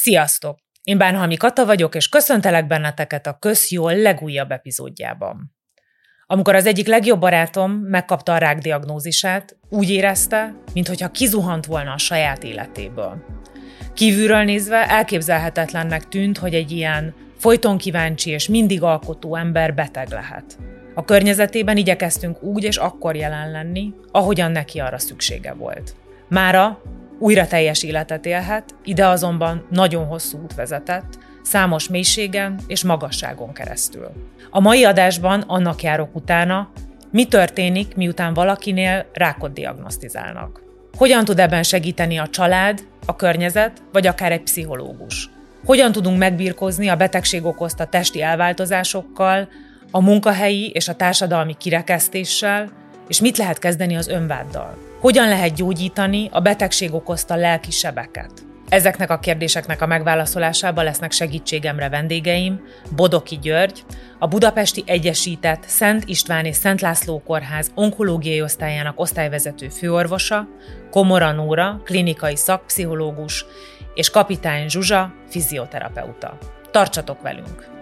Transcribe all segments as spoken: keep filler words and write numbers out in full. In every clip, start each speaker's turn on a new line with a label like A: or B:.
A: Sziasztok! Én Bánhalmi Kata vagyok, és köszöntelek benneteket a Közjól legújabb epizódjában. Amikor az egyik legjobb barátom megkapta a rák diagnózisát, úgy érezte, minthogyha kizuhant volna a saját életéből. Kívülről nézve elképzelhetetlennek tűnt, hogy egy ilyen folyton kíváncsi és mindig alkotó ember beteg lehet. A környezetében igyekeztünk úgy és akkor jelen lenni, ahogyan neki arra szüksége volt. Mára újra teljes életet élhet, ide azonban nagyon hosszú út vezetett, számos mélységen és magasságon keresztül. A mai adásban annak járok utána, mi történik, miután valakinél rákot diagnosztizálnak. Hogyan tud ebben segíteni a család, a környezet, vagy akár egy pszichológus? Hogyan tudunk megbirkózni a betegség okozta testi elváltozásokkal, a munkahelyi és a társadalmi kirekesztéssel, és mit lehet kezdeni az önváddal? Hogyan lehet gyógyítani a betegség okozta lelki sebeket? Ezeknek a kérdéseknek a megválaszolásában lesznek segítségemre vendégeim, Bodoki György, a Budapesti Egyesített Szent István és Szent László Kórház onkológiai osztályának osztályvezető főorvosa, Komora Nóra, klinikai szakpszichológus, és Kapitány Zsuzsa, fizioterapeuta. Tartsatok velünk!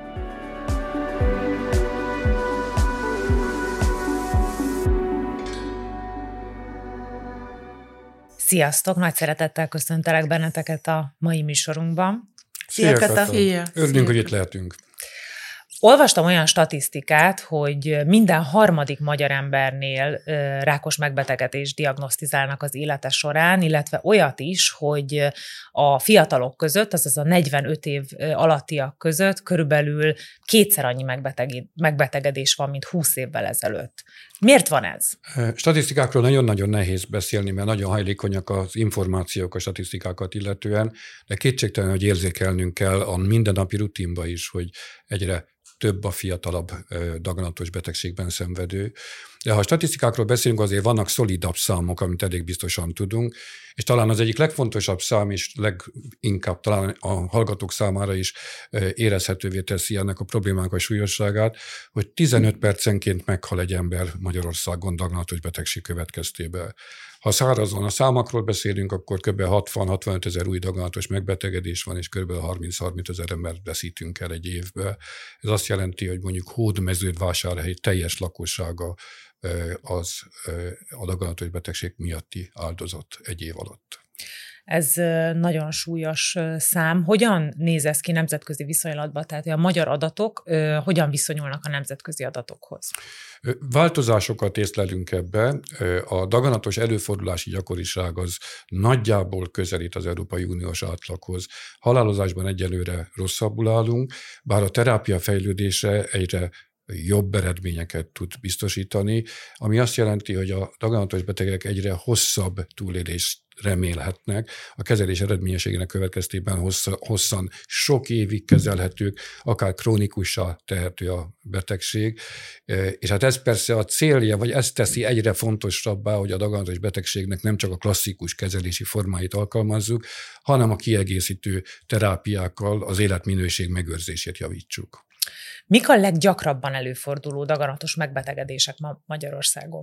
A: Sziasztok! Nagy szeretettel köszöntelek benneteket a mai műsorunkban.
B: Szia, Kata! Örülünk, hogy itt lehetünk.
A: Olvastam olyan statisztikát, hogy minden harmadik magyar embernél rákos megbetegedést diagnosztizálnak az élete során, illetve olyat is, hogy a fiatalok között, azaz a negyvenöt év alattiak között körülbelül kétszer annyi megbetegedés van, mint húsz évvel ezelőtt. Miért van ez?
B: Statisztikákról nagyon-nagyon nehéz beszélni, mert nagyon hajlékonyak az információk a statisztikákat illetően, de kétségtelen, hogy érzékelnünk kell a mindennapi rutinba is, hogy egyre több a fiatalabb daganatos betegségben szenvedő. De ha a statisztikákról beszélünk, azért vannak szolidabb számok, amit elég biztosan tudunk, és talán az egyik legfontosabb szám, és leginkább talán a hallgatók számára is érezhetővé teszi ennek a problémának a súlyosságát, hogy tizenöt percenként meghal egy ember Magyarországon daganatos betegség következtében. Ha szárazon a számokról beszélünk, akkor kb. hatvan-hatvanöt ezer új daganatos megbetegedés van, és kb. harminc-harminc ezer embert veszítünk el egy évbe. Ez azt jelenti, hogy mondjuk Hódmezővásárhely teljes lakossága az a daganatos betegség miatti áldozat egy év alatt.
A: Ez nagyon súlyos szám. Hogyan néz ez ki nemzetközi viszonylatban? Tehát a magyar adatok hogyan viszonyulnak a nemzetközi adatokhoz?
B: Változásokat észlelünk ebbe. A daganatos előfordulási gyakoriság az nagyjából közelít az Európai Uniós átlaghoz. Halálozásban egyelőre rosszabbul állunk, bár a terápia fejlődése egyre jobb eredményeket tud biztosítani, ami azt jelenti, hogy a daganatos betegek egyre hosszabb túlélést remélhetnek. A kezelés eredményességének következtében hossza, hosszan sok évig kezelhetők, akár krónikussá tehető a betegség. És hát ez persze a célja, vagy ez teszi egyre fontosabbá, hogy a daganatos betegségnek nem csak a klasszikus kezelési formáit alkalmazzuk, hanem a kiegészítő terápiákkal az életminőség megőrzését javítsuk.
A: Mik a leggyakrabban előforduló daganatos megbetegedések ma Magyarországon?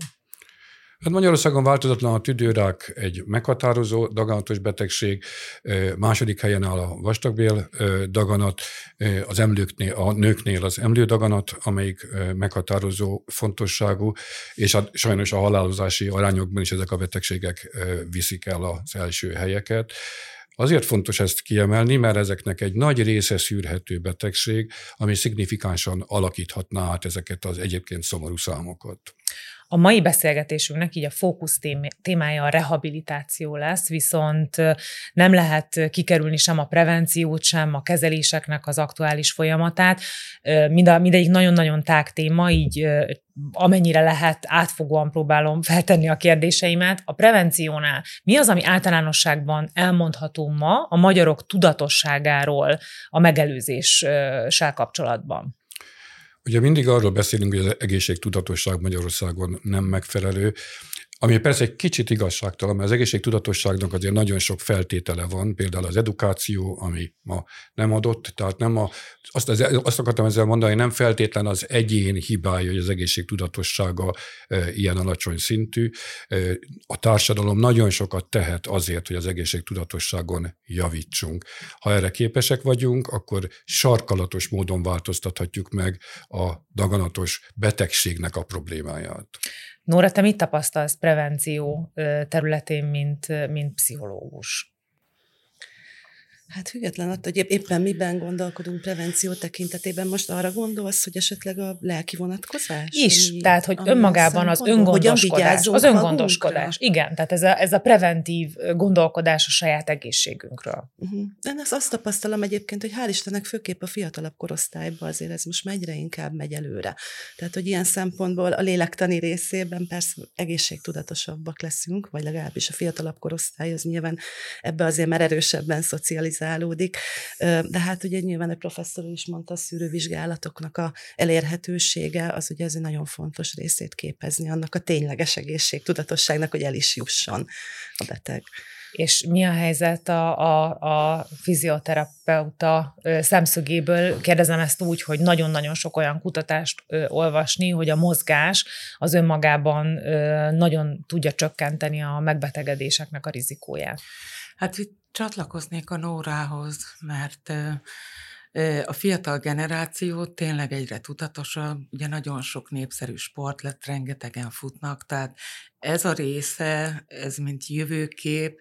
B: Hát Magyarországon változatlan a tüdőrák egy meghatározó daganatos betegség, második helyen áll a vastagbél daganat, az emlőknél, a nőknél az emlődaganat, amelyik meghatározó fontosságú, és a, sajnos a halálozási arányokban is ezek a betegségek viszik el az első helyeket. Azért fontos ezt kiemelni, mert ezeknek egy nagy része szűrhető betegség, ami szignifikánsan alakíthatná át ezeket az egyébként szomorú számokat.
A: A mai beszélgetésünknek így a fókusz témája a rehabilitáció lesz, viszont nem lehet kikerülni sem a prevenciót, sem a kezeléseknek az aktuális folyamatát. Mind mindegyik nagyon-nagyon tág téma, így amennyire lehet átfogóan próbálom feltenni a kérdéseimet. A prevenciónál mi az, ami általánosságban elmondható ma a magyarok tudatosságáról a megelőzéssel kapcsolatban?
B: Ugye mindig arról beszélünk, hogy az egészségtudatosság Magyarországon nem megfelelő. Ami persze egy kicsit igazságtalan, mert az egészségtudatosságnak azért nagyon sok feltétele van, például az edukáció, ami ma nem adott, tehát nem a, azt, azt akartam ezzel mondani, hogy nem feltétlen az egyén hibája, hogy az egészségtudatossága e, ilyen alacsony szintű. E, a társadalom nagyon sokat tehet azért, hogy az egészségtudatosságon javítsunk. Ha erre képesek vagyunk, akkor sarkalatos módon változtathatjuk meg a daganatos betegségnek a problémáját.
A: Nóra, te mit tapasztalsz prevenció területén, mint, mint pszichológus?
C: Hát független attól, hogy éppen miben gondolkodunk prevenció tekintetében, most arra gondolsz, hogy esetleg a lelki vonatkozás?
A: Is, ami, tehát, hogy önmagában az öngondoskodás. Az öngondoskodás, igen, tehát ez a, ez a preventív gondolkodás a saját egészségünkről.
C: Uh-huh. Én ezt azt tapasztalom egyébként, hogy hál' Istennek főképp a fiatalabb korosztályban azért ez most egyre inkább megy előre. Tehát, hogy ilyen szempontból a lélektani részében persze egészségtudatosabbak leszünk, vagy legalábbis a fiatalabb korosztály az nyilván ebbe azért már erősebben szocializálódik, de hát ugye nyilván a professzor is mondta, a szűrővizsgálatoknak a elérhetősége, az ugye ez egy nagyon fontos részét képezni annak a tényleges egészségtudatosságnak, hogy el is jusson a beteg.
A: És mi a helyzet a, a, a fizioterapeuta szemszögéből? Kérdezem ezt úgy, hogy nagyon-nagyon sok olyan kutatást ö, olvasni, hogy a mozgás az önmagában ö, nagyon tudja csökkenteni a megbetegedéseknek a rizikóját.
D: Hát itt csatlakoznék a Nórához, mert a fiatal generáció tényleg egyre tudatosabb, ugye nagyon sok népszerű sport lett, rengetegen futnak, tehát ez a része, ez mint jövőkép,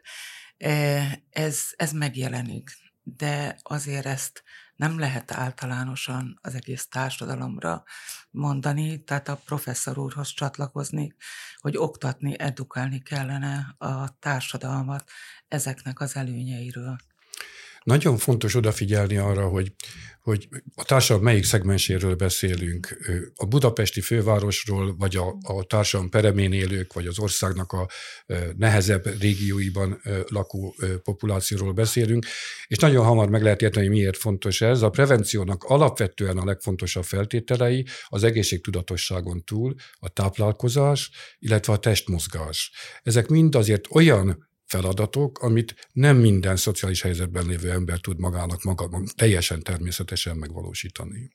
D: ez, ez megjelenik. De azért ezt nem lehet általánosan az egész társadalomra mondani, tehát a professzor úrhoz csatlakozni, hogy oktatni, edukálni kellene a társadalmat ezeknek az előnyeiről.
B: Nagyon fontos odafigyelni arra, hogy, hogy a társadalom melyik szegmenséről beszélünk. A budapesti fővárosról, vagy a, a társadalom peremén élők, vagy az országnak a nehezebb régióiban lakó populációról beszélünk, és nagyon hamar meg lehet érteni, hogy miért fontos ez. A prevenciónak alapvetően a legfontosabb feltételei az egészségtudatosságon túl a táplálkozás, illetve a testmozgás. Ezek mind azért olyan feladatok, amit nem minden szociális helyzetben lévő ember tud magának maga, teljesen természetesen megvalósítani.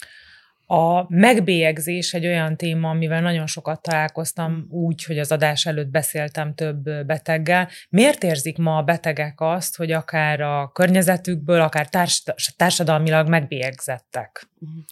A: A megbélyegzés egy olyan téma, amivel nagyon sokat találkoztam úgy, hogy az adás előtt beszéltem több beteggel. Miért érzik ma a betegek azt, hogy akár a környezetükből, akár társ- társadalmilag megbélyegzettek?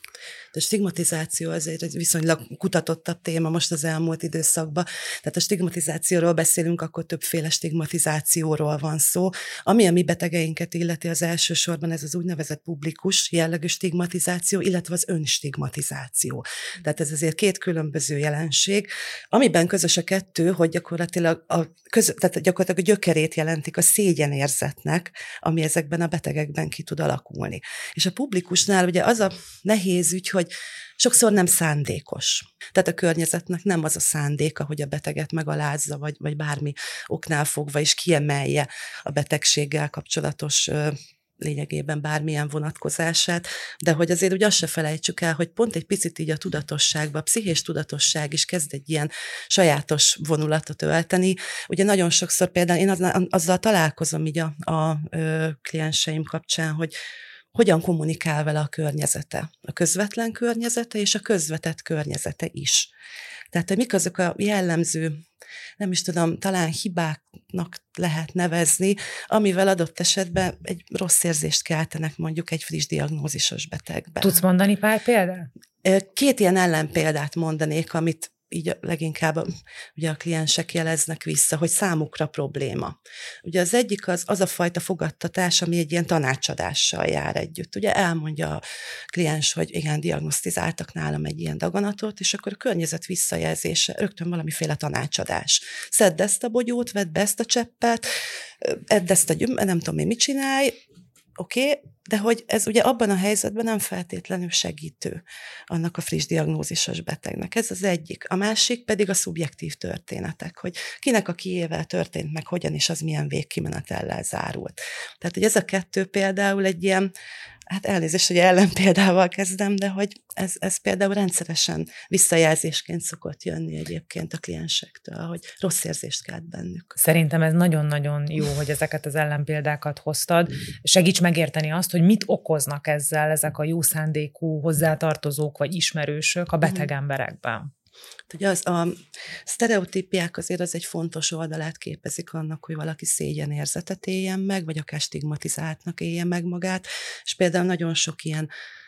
C: A stigmatizáció azért egy viszonylag kutatottabb téma most az elmúlt időszakban. Tehát a stigmatizációról beszélünk, akkor többféle stigmatizációról van szó. Ami a mi betegeinket illeti, az elsősorban ez az úgynevezett publikus jellegű stigmatizáció, illetve az önstigmatizáció. Tehát ez azért két különböző jelenség, amiben közös a kettő, hogy gyakorlatilag a, köz, tehát gyakorlatilag a gyökerét jelentik a szégyenérzetnek, ami ezekben a betegekben ki tud alakulni. És a publikusnál ugye az a nehéz ügy, hogy sokszor nem szándékos. Tehát a környezetnek nem az a szándéka, hogy a beteget megalázza, vagy, vagy bármi oknál fogva is kiemelje a betegséggel kapcsolatos lényegében bármilyen vonatkozását, de hogy azért ugye azt se felejtsük el, hogy pont egy picit így a tudatosságban, a pszichés tudatosság is kezd egy ilyen sajátos vonulatot ölteni. Ugye nagyon sokszor például én azzal találkozom így a, a, a klienseim kapcsán, hogy hogyan kommunikál vele a környezete, a közvetlen környezete és a közvetett környezete is. Tehát, hogy mik azok a jellemző, nem is tudom, talán hibáknak lehet nevezni, amivel adott esetben egy rossz érzést keltenek mondjuk egy friss diagnózisos betegben.
A: Tudsz mondani pár példát?
C: Két ilyen ellenpéldát mondanék, amit így leginkább a, ugye a kliensek jeleznek vissza, hogy számukra probléma. Ugye az egyik az, az a fajta fogadtatás, ami egy ilyen tanácsadással jár együtt. Ugye elmondja a kliens, hogy igen, diagnosztizáltak nálam egy ilyen daganatot, és akkor a környezet visszajelzése, rögtön valamiféle tanácsadás. Szedd ezt a bogyót, vedd be ezt a cseppet, edd ezt a gyüm, nem tudom én mit csinálj, oké, okay, de hogy ez ugye abban a helyzetben nem feltétlenül segítő annak a friss diagnózisos betegnek. Ez az egyik. A másik pedig a szubjektív történetek, hogy kinek a kiével történt meg, hogyan és az milyen végkimenetellel zárult. Tehát, hogy ez a kettő például egy ilyen Hát elnézést, hogy ellenpéldával kezdem, de hogy ez, ez például rendszeresen visszajelzésként szokott jönni egyébként a kliensektől, hogy rossz érzést kelt bennük.
A: Szerintem ez nagyon-nagyon jó, hogy ezeket az ellenpéldákat hoztad. Segíts megérteni azt, hogy mit okoznak ezzel ezek a jó szándékú hozzátartozók vagy ismerősök a beteg emberekben.
C: Ugye az, a sztereotípiák azért az egy fontos oldalát képezik annak, hogy valaki szégyenérzetet éljen meg, vagy akár stigmatizáltnak éljen meg magát, és például nagyon sok ilyen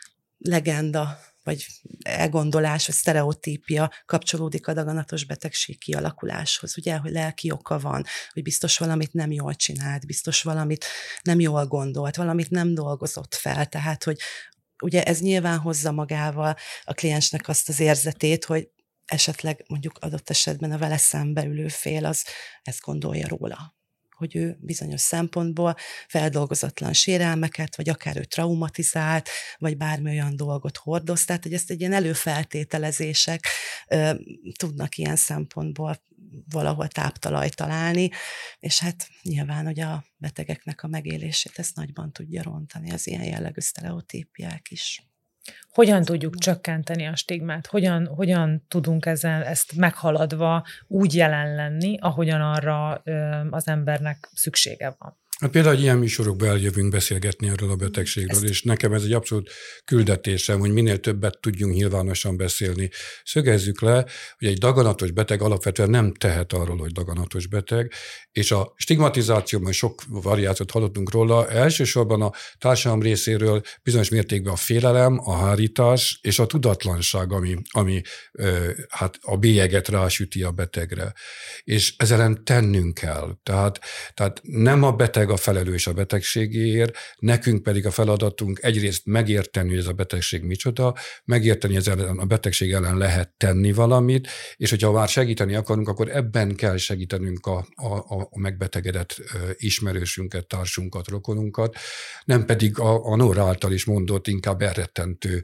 C: legenda, vagy elgondolás, vagy sztereotípia kapcsolódik a daganatos betegség kialakuláshoz, ugye, hogy lelki oka van, hogy biztos valamit nem jól csinált, biztos valamit nem jól gondolt, valamit nem dolgozott fel, tehát, hogy ugye ez nyilván hozza magával a kliensnek azt az érzetét, hogy esetleg mondjuk adott esetben a vele szembe ülő fél az ezt gondolja róla, hogy ő bizonyos szempontból feldolgozatlan sérelmeket, vagy akár ő traumatizált, vagy bármi olyan dolgot hordoz, tehát hogy ezt egy ilyen előfeltételezések ö, tudnak ilyen szempontból valahol táptalajt találni, és hát nyilván, hogy a betegeknek a megélését ezt nagyban tudja rontani az ilyen jellegű sztereotípiák is.
A: Hogyan tudjuk csökkenteni a stigmát? Hogyan, hogyan tudunk ezen, ezt meghaladva úgy jelen lenni, ahogyan arra ö, az embernek szüksége van?
B: Hát például ilyen műsorokba eljövünk beszélgetni erről a betegségről, ezt... és nekem ez egy abszolút küldetésem, hogy minél többet tudjunk nyilvánosan beszélni. Szögezzük le, hogy egy daganatos beteg alapvetően nem tehet arról, hogy daganatos beteg, és a stigmatizációban sok variációt hallottunk róla, elsősorban a társadalom részéről bizonyos mértékben a félelem, a hárítás és a tudatlanság, ami, ami ö, hát a bélyeget rásüti a betegre. És ezzel ellen tennünk kell. Tehát, tehát nem a beteg a felelős a betegségéért, nekünk pedig a feladatunk egyrészt megérteni, hogy ez a betegség micsoda, megérteni, hogy a betegség ellen lehet tenni valamit, és hogyha már segíteni akarunk, akkor ebben kell segítenünk a, a, a megbetegedett ismerősünket, társunkat, rokonunkat, nem pedig a, a Nóra által is mondott inkább elrettentő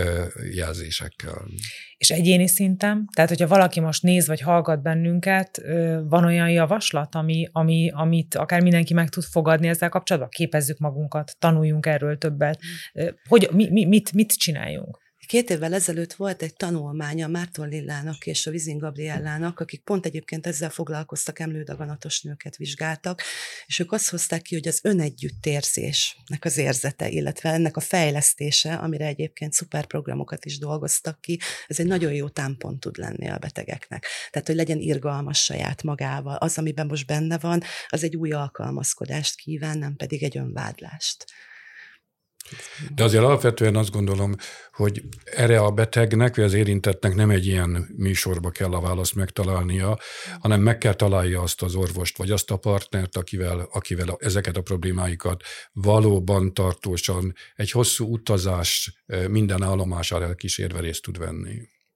B: jelzésekkel.
A: És egyéni szinten, tehát hogyha valaki most néz vagy hallgat bennünket, van olyan javaslat, ami, ami, amit akár mindenki meg tud fogadni ezzel kapcsolatban? Képezzük magunkat, tanuljunk erről többet. Hogy, mi, mi, mit, mit csináljunk?
C: Két évvel ezelőtt volt egy tanulmánya Márton Lillának és a Vizin Gabriellának, akik pont egyébként ezzel foglalkoztak, emlődaganatos nőket vizsgáltak, és ők azt hozták ki, hogy az önegyüttérzésnek az érzete, illetve ennek a fejlesztése, amire egyébként szuperprogramokat is dolgoztak ki, ez egy nagyon jó támpont tud lenni a betegeknek. Tehát, hogy legyen irgalmas saját magával. Az, amiben most benne van, az egy új alkalmazkodást kíván, nem pedig egy önvádlást.
B: De azért alapvetően azt gondolom, hogy erre a betegnek, vagy az érintettnek nem egy ilyen műsorba kell a választ megtalálnia, hanem meg kell találja azt az orvost, vagy azt a partnert, akivel, akivel ezeket a problémáikat valóban tartósan egy hosszú utazás minden állomására elkísérve részt tud venni.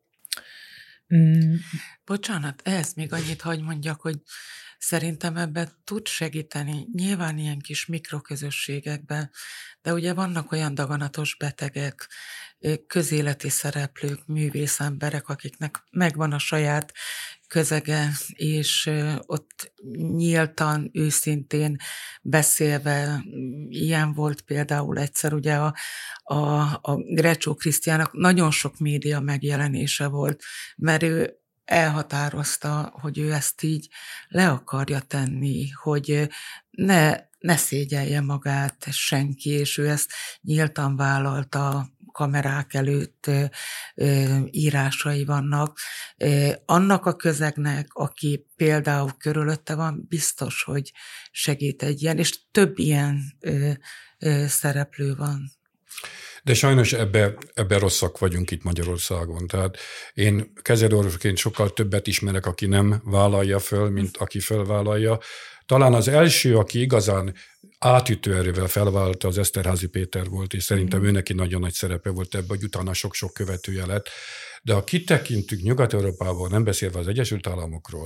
D: Mm. Bocsánat, ehhez még annyit hagy mondjak, hogy szerintem ebben tud segíteni, nyilván ilyen kis mikroközösségekben, de ugye vannak olyan daganatos betegek, közéleti szereplők, művészemberek, akiknek megvan a saját közege, és ott nyíltan, őszintén beszélve, ilyen volt például egyszer ugye a, a, a Grecsó Krisztiának nagyon sok média megjelenése volt, mert ő elhatározta, hogy ő ezt így le akarja tenni, hogy ne, ne szégyelje magát senki, és ő ezt nyíltan vállalta, kamerák előtt ö, ö, írásai vannak. Ö, annak a közegnek, aki például körülötte van, biztos, hogy segít egy ilyen, és több ilyen ö, ö, szereplő van.
B: De sajnos ebbe, ebbe rosszak vagyunk itt Magyarországon. Tehát én kezelőorvosként sokkal többet ismerek, aki nem vállalja föl, mint aki fölvállalja. Talán az első, aki igazán átütő erővel felvállalta, az Eszterházy Péter volt, és szerintem mm. ő neki nagyon nagy szerepe volt ebben, hogy utána sok-sok követője lett. De ha kitekintünk Nyugat-Európából, nem beszélve az Egyesült Államokról,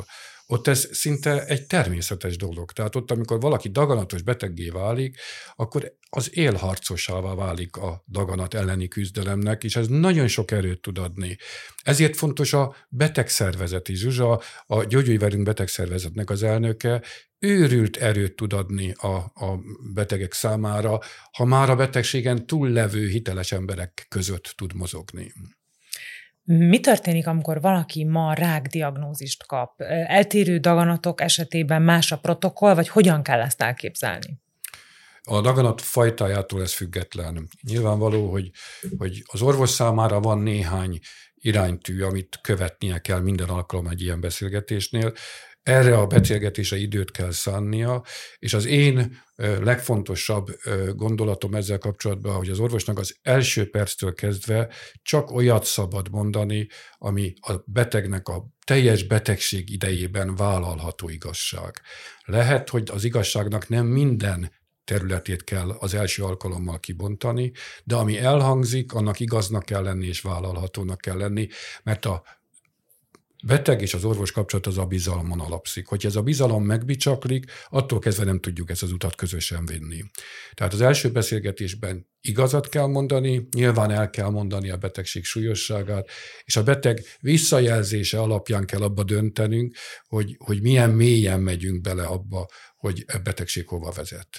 B: ott ez szinte egy természetes dolog. Tehát ott, amikor valaki daganatos beteggé válik, akkor az élharcosává válik a daganat elleni küzdelemnek, és ez nagyon sok erőt tud adni. Ezért fontos a betegszervezeti. Zsuzsa, a Gyógyulj velünk betegszervezetnek az elnöke, őrült erőt tud adni a, a betegek számára, ha már a betegségen túllevő hiteles emberek között tud mozogni.
A: Mi történik, amikor valaki ma rákdiagnózist kap? Eltérő daganatok esetében más a protokoll, vagy hogyan kell ezt elképzelni?
B: A daganat fajtájától ez független. Nyilvánvaló, hogy, hogy az orvos számára van néhány iránytű, amit követnie kell minden alkalommal egy ilyen beszélgetésnél. Erre a beszélgetésre időt kell szánnia, és az én legfontosabb gondolatom ezzel kapcsolatban, hogy az orvosnak az első perctől kezdve csak olyat szabad mondani, ami a betegnek a teljes betegség idejében vállalható igazság. Lehet, hogy az igazságnak nem minden területét kell az első alkalommal kibontani, de ami elhangzik, annak igaznak kell lenni és vállalhatónak kell lenni, mert a beteg és az orvos kapcsolat az a bizalmon alapszik. Hogyha ez a bizalom megbicsaklik, attól kezdve nem tudjuk ezt az utat közösen vinni. Tehát az első beszélgetésben igazat kell mondani, nyilván el kell mondani a betegség súlyosságát, és a beteg visszajelzése alapján kell abba döntenünk, hogy, hogy milyen mélyen megyünk bele abba, hogy a betegség hova vezet.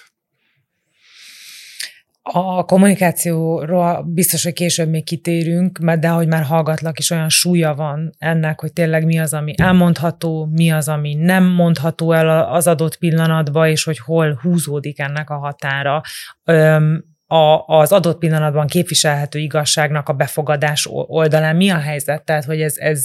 A: A kommunikációról biztos, hogy később még kitérünk, de ahogy már hallgatlak is, olyan súlya van ennek, hogy tényleg mi az, ami elmondható, mi az, ami nem mondható el az adott pillanatban, és hogy hol húzódik ennek a határa. Az adott pillanatban képviselhető igazságnak a befogadás oldalán mi a helyzet? Tehát, hogy ez, ez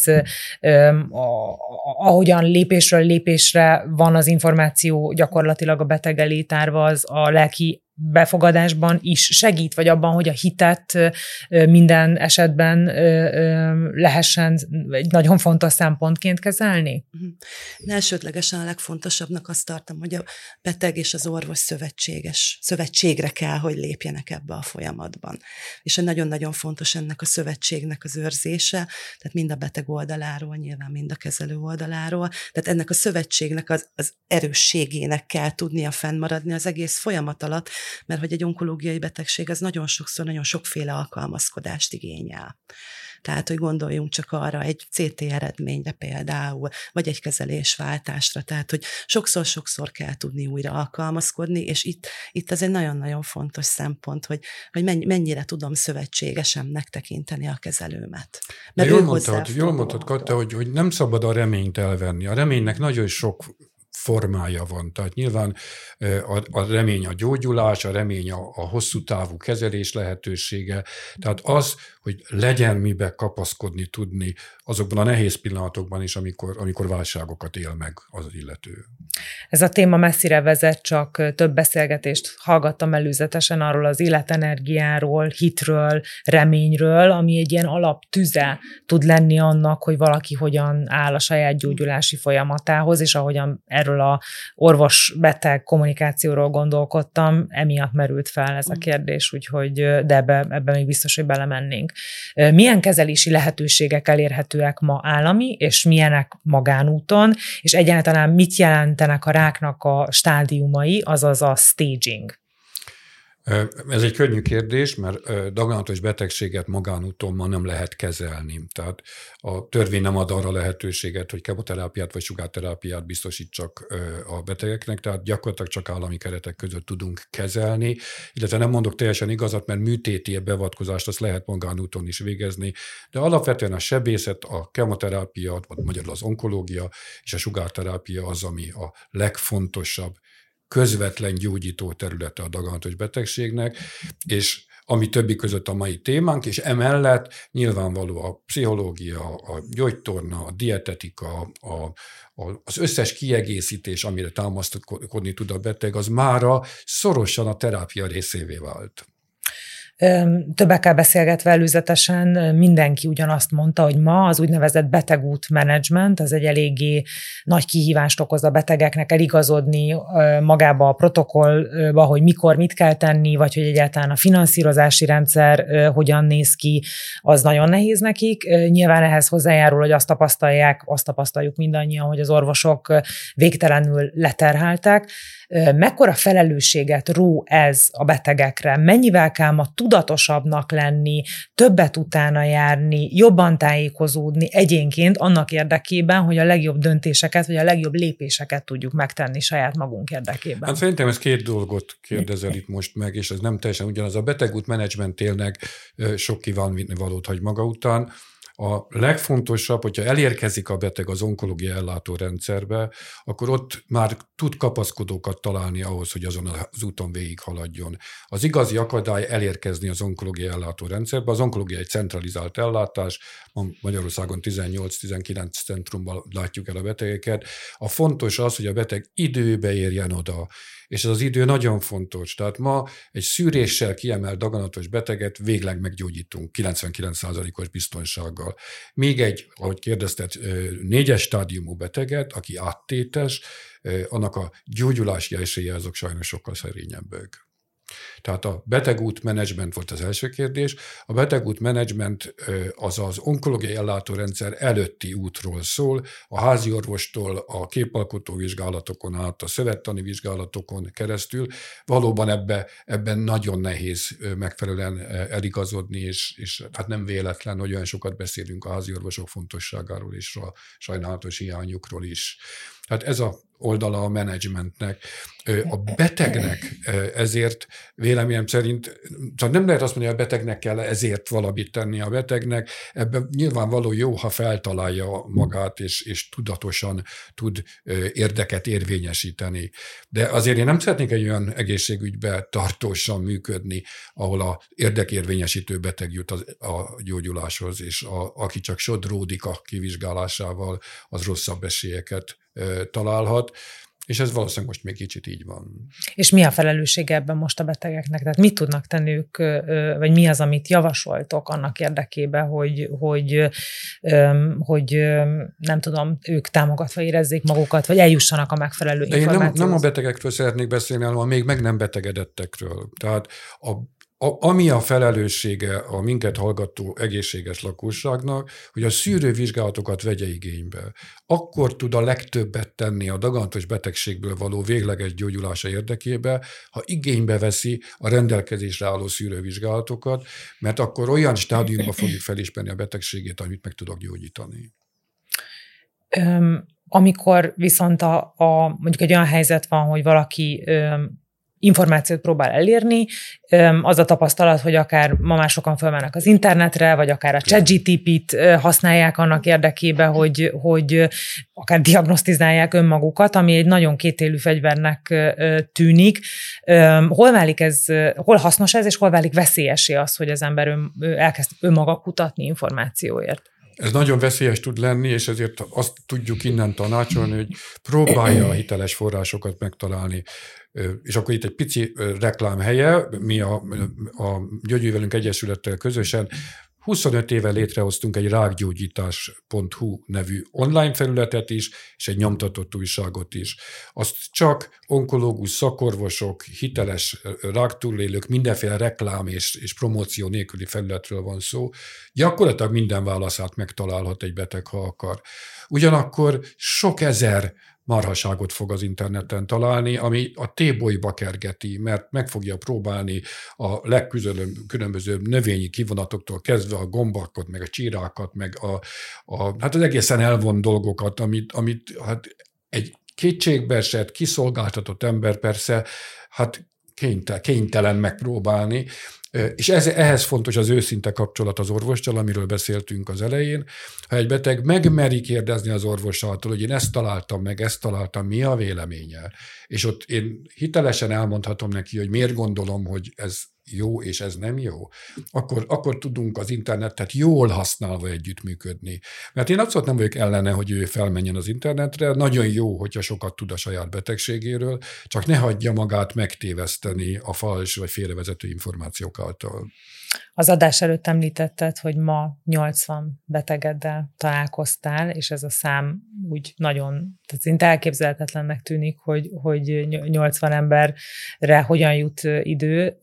A: ahogyan lépésről lépésre van az információ gyakorlatilag a beteg elé tárva, az a lelki befogadásban is segít, vagy abban, hogy a hitet minden esetben lehessen egy nagyon fontos szempontként kezelni?
C: Elsődlegesen a legfontosabbnak azt tartom, hogy a beteg és az orvos szövetséges, szövetségre kell, hogy lépjenek ebbe a folyamatban. És nagyon-nagyon fontos ennek a szövetségnek az őrzése, tehát mind a beteg oldaláról, nyilván mind a kezelő oldaláról, tehát ennek a szövetségnek az, az erősségének kell tudnia fennmaradni az egész folyamat alatt, mert hogy egy onkológiai betegség az nagyon sokszor nagyon sokféle alkalmazkodást igényel. Tehát, hogy gondoljunk csak arra egy cé té eredményre például, vagy egy kezelésváltásra, tehát, hogy sokszor-sokszor kell tudni újra alkalmazkodni, és itt, itt ez egy nagyon-nagyon fontos szempont, hogy, hogy mennyire tudom szövetségesemnek tekinteni a kezelőmet.
B: Mert jól mondtad, jól mondtad, Katta, hogy, hogy nem szabad a reményt elvenni. A reménynek nagyon sok formája van. Tehát nyilván a, a remény a gyógyulás, a remény a, a hosszú távú kezelés lehetősége. Tehát az, hogy legyen mibe kapaszkodni, tudni azokban a nehéz pillanatokban is, amikor, amikor válságokat él meg az illető.
A: Ez a téma messzire vezet, csak több beszélgetést hallgattam előzetesen arról az életenergiáról, hitről, reményről, ami egy ilyen alaptüze tud lenni annak, hogy valaki hogyan áll a saját gyógyulási folyamatához, és ahogyan erről a orvos-beteg kommunikációról gondolkodtam, emiatt merült fel ez a kérdés, úgyhogy, de ebbe, ebbe még biztos, hogy belemennénk. Milyen kezelési lehetőségek elérhetőek ma állami, és milyenek magánúton, és egyáltalán mit jelentenek a ráknak a stádiumai, azaz a staging?
B: Ez egy könnyű kérdés, mert daganatos betegséget magánúton ma nem lehet kezelni. Tehát a törvény nem ad arra lehetőséget, hogy kemoterápiát vagy sugárterápiát biztosítsak a betegeknek, tehát gyakorlatilag csak állami keretek között tudunk kezelni, illetve nem mondok teljesen igazat, mert műtéti beavatkozást azt lehet magánúton is végezni, de alapvetően a sebészet, a kemoterápia, vagy magyarul az onkológia és a sugárterápia az, ami a legfontosabb közvetlen gyógyító területe a daganatos betegségnek, és ami többi között a mai témánk, és emellett nyilvánvaló a pszichológia, a gyógytorna, a dietetika, a, a, az összes kiegészítés, amire támaszkodni tud a beteg, az mára szorosan a terápia részévé vált.
A: Többekkel beszélgetve előzetesen mindenki ugyanazt mondta, hogy ma az úgynevezett betegút menedzsment, az egy eléggé nagy kihívást okoz a betegeknek eligazodni magába a protokollba, hogy mikor mit kell tenni, vagy hogy egyáltalán a finanszírozási rendszer hogyan néz ki, az nagyon nehéz nekik. Nyilván ehhez hozzájárul, hogy azt tapasztalják, azt tapasztaljuk mindannyian, hogy az orvosok végtelenül leterheltek. Mekkora felelősséget ró ez a betegekre? Mennyivel kell ma tudatosabbnak lenni, többet utána járni, jobban tájékozódni egyénként annak érdekében, hogy a legjobb döntéseket, vagy a legjobb lépéseket tudjuk megtenni saját magunk érdekében?
B: Hát szerintem ez két dolgot kérdezel itt most meg, és ez nem teljesen ugyanaz. A betegút menedzsment tényleg sok kívánnivalót hagy maga után. A legfontosabb, hogyha elérkezik a beteg az onkológiai ellátórendszerbe, akkor ott már tud kapaszkodókat találni ahhoz, hogy azon az úton végig haladjon. Az igazi akadály elérkezni az onkológiai ellátórendszerbe. Az onkológia egy centralizált ellátás, Magyarországon tizennyolc-tizenkilenc centrumban látjuk el a betegeket. A fontos az, hogy a beteg időbe érjen oda. És ez az idő nagyon fontos. Tehát ma egy szűréssel kiemelt daganatos beteget végleg meggyógyítunk kilencvenkilenc százalékos biztonsággal. Még egy, ahogy kérdezted, négyes stádiumú beteget, aki áttétes, annak a gyógyulási esélye azok sajnos sokkal szerényebbek. Tehát a betegút menedzsment volt az első kérdés. A betegút menedzsment az az onkológiai ellátórendszer előtti útról szól, a házi orvostól a képalkotó vizsgálatokon át, a szövettani vizsgálatokon keresztül. Valóban ebbe, ebben nagyon nehéz megfelelően eligazodni, és, és hát nem véletlen, hogy olyan sokat beszélünk a házi orvosok fontosságáról és a sajnálatos hiányukról is. Hát ez a oldala a menedzsmentnek. A betegnek ezért véleményem szerint, tehát nem lehet azt mondani, hogy a betegnek kell ezért valamit tenni a betegnek, ebben nyilvánvaló jó, ha feltalálja magát, és, és tudatosan tud érdeket érvényesíteni. De azért én nem szeretnék egy olyan egészségügybe tartósan működni, ahol a érdekérvényesítő beteg jut a, a gyógyuláshoz, és a, aki csak sodródik a kivizsgálásával, az rosszabb esélyeket találhat, és ez valószínűleg most még kicsit így van.
A: És mi a felelőssége ebben most a betegeknek? Tehát mit tudnak tenni ők, vagy mi az, amit javasoltok annak érdekében, hogy, hogy, hogy nem tudom, ők támogatva érezzék magukat, vagy eljussanak a megfelelő
B: De
A: információhoz?
B: én nem, nem a betegekről szeretnék beszélni, hanem a még meg nem betegedettekről. Tehát a A, ami a felelőssége a minket hallgató egészséges lakosságnak, hogy a szűrővizsgálatokat vegye igénybe. Akkor tud a legtöbbet tenni a daganatos betegségből való végleges gyógyulása érdekében, ha igénybe veszi a rendelkezésre álló szűrővizsgálatokat, mert akkor olyan stádiumba fogjuk felismerni a betegségét, amit meg tudok gyógyítani.
A: Öm, amikor viszont a, a, mondjuk egy olyan helyzet van, hogy valaki öm, információt próbál elérni, az a tapasztalat, hogy akár ma már sokan fölmennek az internetre, vagy akár a ChatGPT-t használják annak érdekében, hogy, hogy akár diagnosztizálják önmagukat, ami egy nagyon kétélű fegyvernek tűnik. Hol válik ez, hol hasznos ez, és hol válik veszélyessé az, hogy az ember ön, elkezd önmaga kutatni információért?
B: Ez nagyon veszélyes tud lenni, és ezért azt tudjuk innen tanácsolni, hogy próbálja a hiteles forrásokat megtalálni. És akkor itt egy pici reklámhelye, mi a, a Gyógyművelünk Egyesülettel közösen huszonöt éve létrehoztunk egy rákgyógyítás pont hu nevű online felületet is, és egy nyomtatott újságot is. Azt csak onkológus, szakorvosok, hiteles ráktúlélők, mindenféle reklám és, és promóció nélküli felületről van szó. Gyakorlatilag minden válaszát megtalálhat egy beteg, ha akar. Ugyanakkor sok ezer marhaságot fog az interneten találni, ami a tébolyba kergeti, mert meg fogja próbálni a legkülönbözőbb növényi kivonatoktól kezdve a gombákat, meg a csírákat, meg a, a, hát az egészen elvont dolgokat, amit, amit hát egy kétségbeesett, kiszolgáltatott ember persze hát kénytelen, kénytelen megpróbálni, és ez, ehhez fontos az őszinte kapcsolat az orvossal, amiről beszéltünk az elején. Ha egy beteg megmeri kérdezni az orvosától, hogy én ezt találtam meg, ezt találtam, mi a véleménye? És ott én hitelesen elmondhatom neki, hogy miért gondolom, hogy ez jó, és ez nem jó, akkor, akkor tudunk az internetet jól használva együttműködni. Mert én abszolút nem vagyok ellene, hogy ő felmenjen az internetre, nagyon jó, hogyha sokat tud a saját betegségéről, csak ne hagyja magát megtéveszteni a fals vagy félrevezető információk által.
A: Az adás előtt említetted, hogy ma nyolcvan betegeddel találkoztál, és ez a szám úgy nagyon, tehát szinte elképzelhetetlennek tűnik, hogy, hogy nyolcvan emberre hogyan jut idő.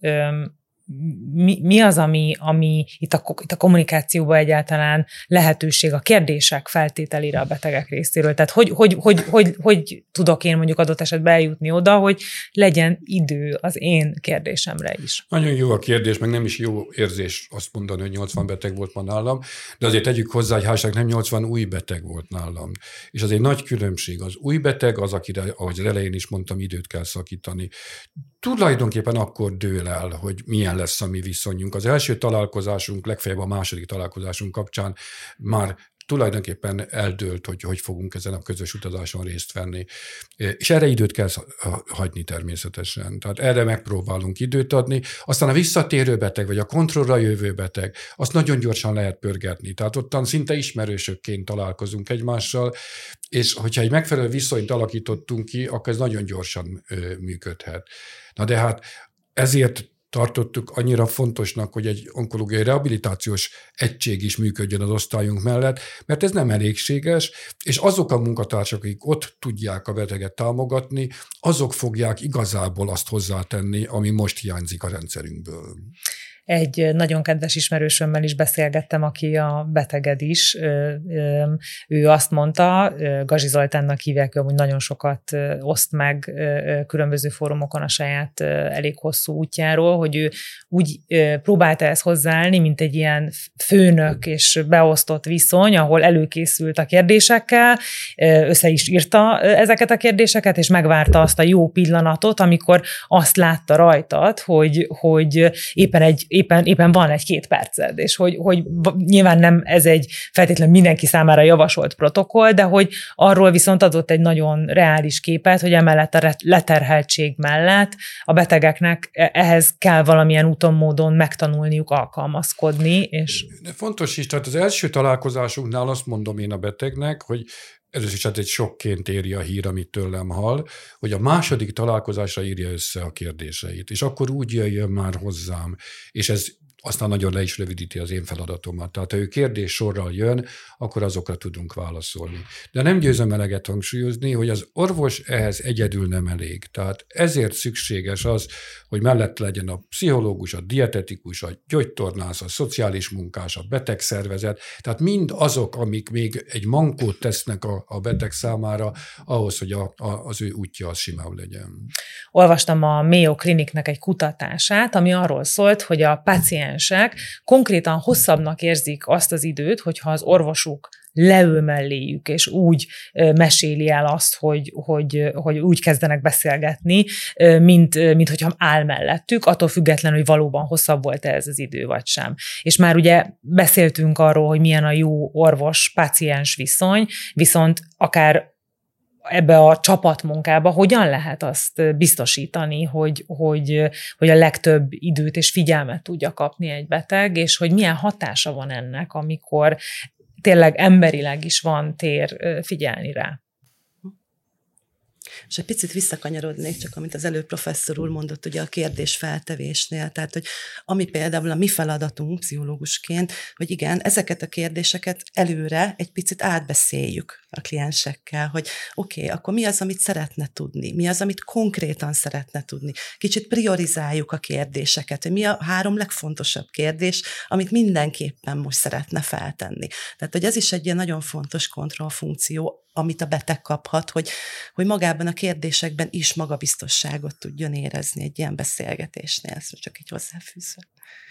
A: Mi, mi az, ami, ami itt, a, itt a kommunikációban egyáltalán lehetőség a kérdések feltételére a betegek részéről? Tehát hogy, hogy, hogy, hogy, hogy tudok én mondjuk adott esetben eljutni oda, hogy legyen idő az én kérdésemre is?
B: Nagyon jó a kérdés, meg nem is jó érzés azt mondani, hogy nyolcvan beteg volt ma nálam, de azért tegyük hozzá, hogy hálság nem nyolcvan új beteg volt nálam. És az egy nagy különbség. Az új beteg az, akire, ahogy az elején is mondtam, időt kell szakítani. Tulajdonképpen akkor dől el, hogy milyen lesz a mi viszonyunk. Az első találkozásunk, legfeljebb a második találkozásunk kapcsán már tulajdonképpen eldőlt, hogy hogy fogunk ezen a közös utazáson részt venni. És erre időt kell hagyni természetesen. Tehát erre megpróbálunk időt adni. Aztán a visszatérő beteg, vagy a kontrollra jövő beteg, azt nagyon gyorsan lehet pörgetni. Tehát ottan szinte ismerősökként találkozunk egymással, és hogyha egy megfelelő viszonyt alakítottunk ki, akkor ez nagyon gyorsan ö, működhet. Na de hát ezért tartottuk annyira fontosnak, hogy egy onkológiai rehabilitációs egység is működjön az osztályunk mellett, mert ez nem elégséges, és azok a munkatársak, akik ott tudják a beteget támogatni, azok fogják igazából azt hozzátenni, ami most hiányzik a rendszerünkből.
A: Egy nagyon kedves ismerősömmel is beszélgettem, aki a beteged is. Ő azt mondta, Gazsi Zoltánnak hívják, hogy nagyon sokat oszt meg különböző fórumokon a saját elég hosszú útjáról, hogy ő úgy próbálta ezt hozzáállni, mint egy ilyen főnök és beosztott viszony, ahol előkészült a kérdésekkel, össze is írta ezeket a kérdéseket, és megvárta azt a jó pillanatot, amikor azt látta rajtad, hogy, hogy éppen egy Éppen, éppen van egy-két perced, és hogy, hogy nyilván nem ez egy feltétlenül mindenki számára javasolt protokoll, de hogy arról viszont adott egy nagyon reális képet, hogy emellett a leterheltség mellett a betegeknek ehhez kell valamilyen úton, módon megtanulniuk alkalmazkodni. És...
B: De fontos is, tehát az első találkozásunknál azt mondom én a betegnek, hogy először is hát egy sokként éri a hír, amit tőlem hall, hogy a második találkozásra írja össze a kérdéseit, és akkor úgy jöjjön már hozzám, és ez aztán nagyon le is rövidíti az én feladatomat. Tehát ha ő kérdés sorral jön, akkor azokra tudunk válaszolni. De nem győzöm eleget hangsúlyozni, hogy az orvos ehhez egyedül nem elég. Tehát ezért szükséges az, hogy mellett legyen a pszichológus, a dietetikus, a gyógytornász, a szociális munkás, a betegszervezet, tehát mind azok, amik még egy mankót tesznek a, a beteg számára, ahhoz, hogy a, a, az ő útja az simább legyen.
A: Olvastam a Mayo Clinicnek egy kutatását, ami arról szólt, hogy a páciens konkrétan hosszabbnak érzik azt az időt, hogyha az orvosuk leül melléjük, és úgy meséli el azt, hogy, hogy, hogy úgy kezdenek beszélgetni, mint, mint hogyha áll mellettük, attól függetlenül, hogy valóban hosszabb volt ez az idő, vagy sem. És már ugye beszéltünk arról, hogy milyen a jó orvos-páciens viszony, viszont akár ebbe a csapatmunkába hogyan lehet azt biztosítani, hogy, hogy, hogy a legtöbb időt és figyelmet tudja kapni egy beteg, és hogy milyen hatása van ennek, amikor tényleg emberileg is van tér figyelni rá.
C: És egy picit visszakanyarodnék, csak amit az előbb professzor úr mondott, ugye a kérdés feltevésnél, tehát, hogy ami például a mi feladatunk pszichológusként, hogy igen, ezeket a kérdéseket előre egy picit átbeszéljük a kliensekkel, hogy oké, okay, akkor mi az, amit szeretne tudni, mi az, amit konkrétan szeretne tudni. Kicsit priorizáljuk a kérdéseket, hogy mi a három legfontosabb kérdés, amit mindenképpen most szeretne feltenni. Tehát, hogy ez is egy ilyen nagyon fontos kontrollfunkció, amit a beteg kaphat, hogy, hogy magában a kérdésekben is magabiztosságot tudjon érezni egy ilyen beszélgetésnél. Ez csak egy hozzáfűző.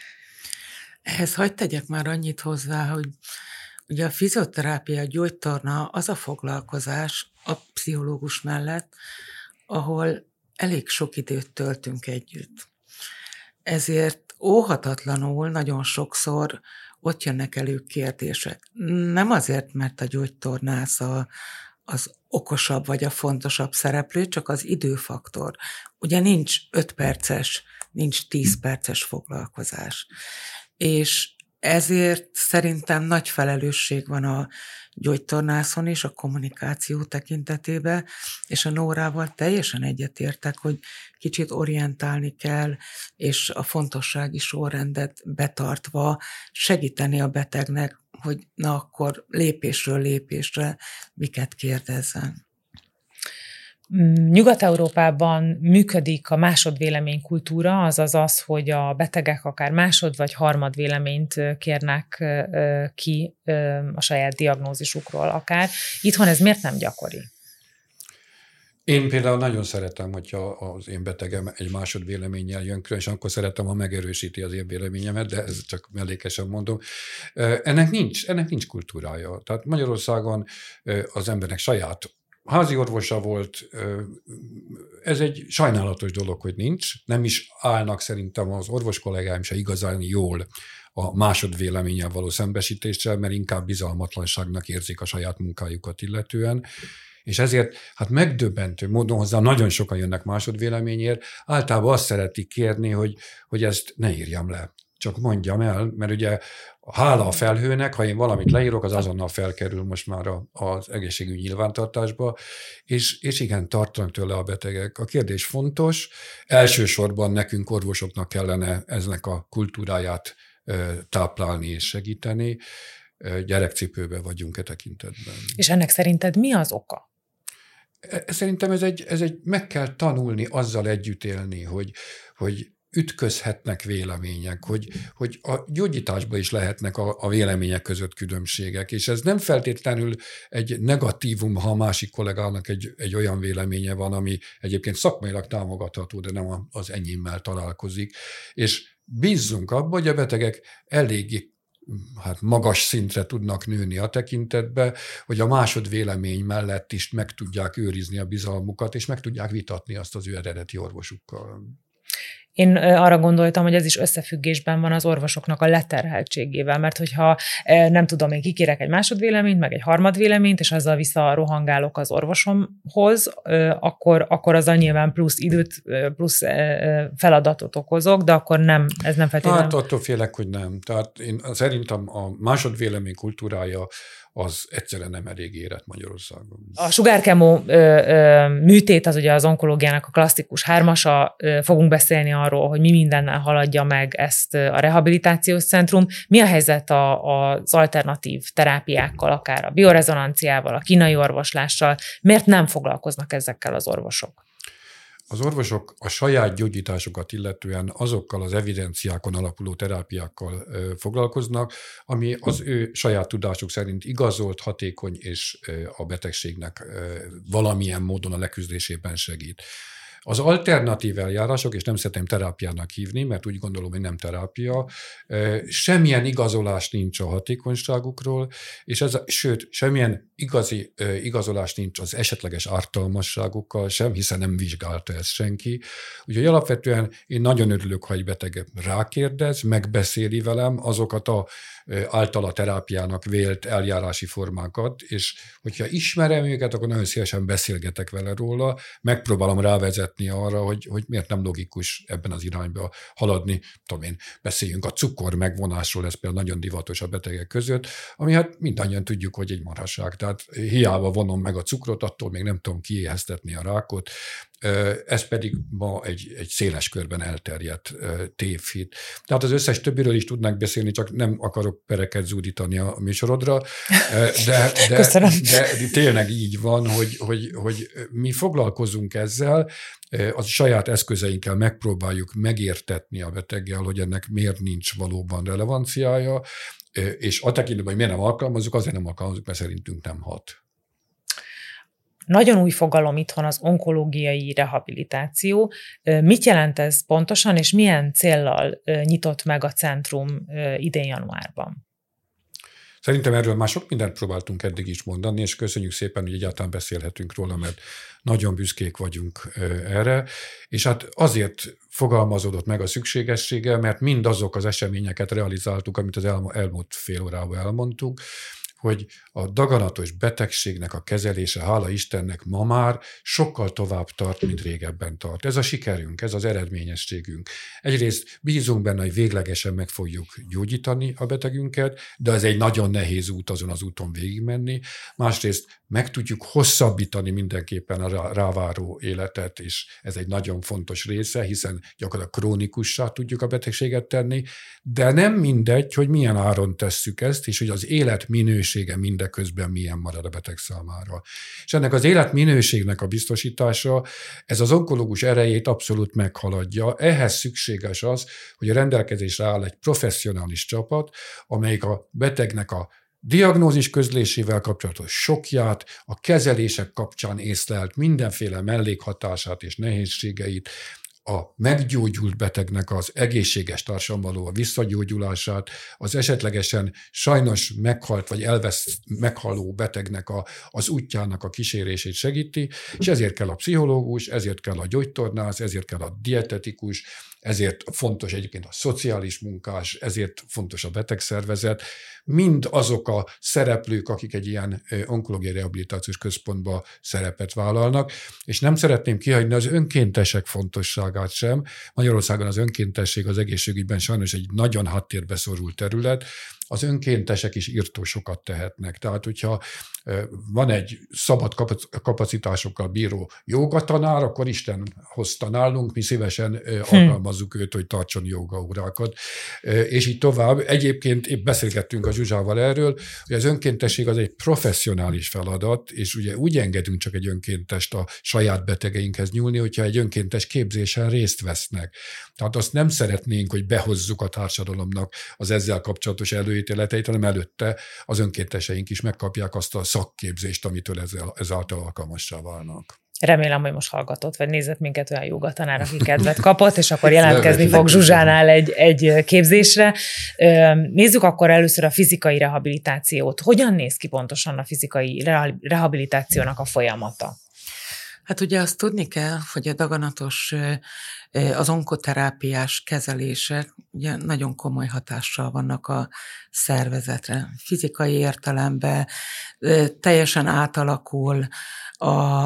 D: Ehhez hadd tegyek már annyit hozzá, hogy ugye a fizioterápia, a gyógytorna az a foglalkozás a pszichológus mellett, ahol elég sok időt töltünk együtt. Ezért óhatatlanul nagyon sokszor ott jönnek elő kérdések. Nem azért, mert a gyógytornász a, az okosabb vagy a fontosabb szereplő, csak az időfaktor. Ugye nincs öt perces nincs tíz perces foglalkozás. És ezért szerintem nagy felelősség van a gyógytornászon is, a kommunikáció tekintetében, és a Nórával teljesen egyetértek, hogy kicsit orientálni kell, és a fontossági sorrendet betartva segíteni a betegnek, hogy na akkor lépésről lépésre miket kérdezzen.
A: Nyugat-Európában működik a másodvéleménykultúra, azaz az, hogy a betegek akár másod vagy harmad véleményt kérnek ki a saját diagnózisukról akár. Itthon ez miért nem gyakori?
B: Én például nagyon szeretem, hogyha az én betegem egy másodvéleménnyel jön, és akkor szeretem, ha megerősíti az én véleményemet, de ez csak mellékesen mondom. Ennek nincs, ennek nincs kultúrája. Tehát Magyarországon az embernek saját házi orvosa volt, ez egy sajnálatos dolog, hogy nincs. Nem is állnak szerintem az orvos kollégáim se igazán jól a másodvéleménnyel való szembesítéssel, mert inkább bizalmatlanságnak érzik a saját munkájukat illetően. És ezért hát megdöbbentő módon hozzá nagyon sokan jönnek másodvéleményért, általában azt szeretik kérni, hogy, hogy ezt ne írjam le. Csak mondjam el, mert ugye hála a felhőnek, ha én valamit leírok, az azonnal felkerül most már az egészségügyi nyilvántartásba, és, és igen, tartanak tőle a betegek. A kérdés fontos, elsősorban nekünk orvosoknak kellene eznek a kultúráját táplálni és segíteni, gyerekcipőben vagyunk e tekintetben.
A: És ennek szerinted mi az oka?
B: Szerintem ez egy, ez egy meg kell tanulni azzal együtt élni, hogy, hogy ütközhetnek vélemények, hogy, hogy a gyógyításban is lehetnek a, a vélemények között különbségek, és ez nem feltétlenül egy negatívum, ha a másik kollégának egy, egy olyan véleménye van, ami egyébként szakmailag támogatható, de nem az enyémmel találkozik, és bízzunk abba, hogy a betegek eléggé hát magas szintre tudnak nőni a tekintetbe, hogy a másodvélemény mellett is meg tudják őrizni a bizalmukat, és meg tudják vitatni azt az ő eredeti orvosukkal.
A: Én arra gondoltam, hogy ez is összefüggésben van az orvosoknak a leterheltségével, mert hogyha nem tudom, én kikérek egy másodvéleményt, meg egy harmadvéleményt, és azzal visszarohangálok az orvosomhoz, akkor, akkor azzal nyilván plusz időt, plusz feladatot okozok, de akkor nem, ez nem feltétlenül.
B: Hát attól félek, hogy nem. Tehát én szerintem a másodvélemény kultúrája az egyszerűen nem elég érett Magyarországon.
A: A sugárkemó ö, ö, műtét az ugye az onkológiának a klasszikus hármasa, ö, fogunk beszélni arról, hogy mi mindennel haladja meg ezt a rehabilitációs centrum. Mi a helyzet a, az alternatív terápiákkal, akár a biorezonanciával, a kínai orvoslással? Miért nem foglalkoznak ezekkel az orvosok?
B: Az orvosok a saját gyógyításokat illetően azokkal az evidenciákon alapuló terápiákkal ö, foglalkoznak, ami az ő saját tudásuk szerint igazolt, hatékony és ö, a betegségnek ö, valamilyen módon a leküzdésében segít. Az alternatív eljárások, és nem szeretném terápiának hívni, mert úgy gondolom, hogy nem terápia, semmilyen igazolás nincs a hatékonyságukról, és ez, sőt, semmilyen igazi igazolás nincs az esetleges ártalmasságukkal sem, hiszen nem vizsgálta ezt senki. Úgyhogy alapvetően én nagyon örülök, ha egy beteg rákérdez, megbeszéli velem azokat a általa terápiának vélt eljárási formákat, és hogyha ismerem őket, akkor nagyon szívesen beszélgetek vele róla, megpróbálom rávezetni arra, hogy, hogy miért nem logikus ebben az irányba haladni. Tudom én, beszéljünk a cukor megvonásról, ez például nagyon divatos a betegek között, ami hát mindannyian tudjuk, hogy egy marhaság. Tehát hiába vonom meg a cukrot, attól még nem tudom kiéheztetni a rákot. Ez pedig ma egy, egy széles körben elterjedt tévhit. Tehát az összes többiről is tudnánk beszélni, csak nem akarok pereket zúdítani a műsorodra, de, de, de, de tényleg így van, hogy, hogy, hogy mi foglalkozunk ezzel, a saját eszközeinkkel megpróbáljuk megértetni a beteggel, hogy ennek miért nincs valóban relevanciája, és a tekintetben, hogy miért nem alkalmazzuk, azért nem alkalmazzuk, mert szerintünk nem hat.
A: Nagyon új fogalom itthon az onkológiai rehabilitáció. Mit jelent ez pontosan, és milyen céllal nyitott meg a centrum idén januárban?
B: Szerintem erről már sok mindent próbáltunk eddig is mondani, és köszönjük szépen, hogy egyáltalán beszélhetünk róla, mert nagyon büszkék vagyunk erre, és hát azért fogalmazódott meg a szükségessége, mert mindazok az eseményeket realizáltuk, amit az elmúlt fél órában elmondtuk, hogy a daganatos betegségnek a kezelése, hála Istennek, ma már sokkal tovább tart, mint régebben tart. Ez a sikerünk, ez az eredményességünk. Egyrészt bízunk benne, hogy véglegesen meg fogjuk gyógyítani a betegünket, de ez egy nagyon nehéz út azon az úton végigmenni. Másrészt meg tudjuk hosszabbítani mindenképpen a ráváró életet, és ez egy nagyon fontos része, hiszen gyakorlatilag krónikussá tudjuk a betegséget tenni, de nem mindegy, hogy milyen áron tesszük ezt, és hogy az élet minősége mindeközben milyen marad a beteg számára. És ennek az életminőségnek a biztosítása, ez az onkológus erejét abszolút meghaladja. Ehhez szükséges az, hogy a rendelkezésre áll egy professzionális csapat, amelyik a betegnek a diagnózis közlésével kapcsolatos sokját, a kezelések kapcsán észlelt mindenféle mellékhatását és nehézségeit, a meggyógyult betegnek az egészséges társadalomban való visszagyógyulását, az esetlegesen sajnos meghalt vagy elvesz meghaló betegnek a, az útjának a kísérését segíti, és ezért kell a pszichológus, ezért kell a gyógytornász, ezért kell a dietetikus, ezért fontos egyébként a szociális munkás, ezért fontos a betegszervezet, mind azok a szereplők, akik egy ilyen onkológiai rehabilitációs központba szerepet vállalnak, és nem szeretném kihagyni az önkéntesek fontosságát sem. Magyarországon az önkéntesség az egészségügyben sajnos egy nagyon háttérbe szorult terület, az önkéntesek is írtó sokat tehetnek. Tehát, hogyha van egy szabad kapacitásokkal bíró jógatanár, akkor Isten hozta nálunk, mi szívesen alkalmazzuk őt, hogy tartson jógaórákat. És így tovább. Egyébként épp beszélgettünk a Zsuzsával erről, hogy az önkéntesség az egy professzionális feladat, és ugye úgy engedünk csak egy önkéntest a saját betegeinkhez nyúlni, hogyha egy önkéntes képzésen részt vesznek. Tehát azt nem szeretnénk, hogy behozzuk a társadalomnak az ezzel kapcsolatos előítéleteit, hanem előtte az önkénteseink is megkapják azt a szakképzést, amitől ezzel, ezáltal alkalmassá válnak.
A: Remélem, hogy most hallgatott, vagy nézett minket olyan jogatanár, aki kedvet kapott, és akkor jelentkezni fog Zsuzsánál egy, egy képzésre. Nézzük akkor először a fizikai rehabilitációt. Hogyan néz ki pontosan a fizikai rehabilitációnak a folyamata?
D: Hát ugye azt tudni kell, hogy a daganatos, az onkoterápiás kezelések ugye nagyon komoly hatással vannak a szervezetre. Fizikai értelemben teljesen átalakul, a,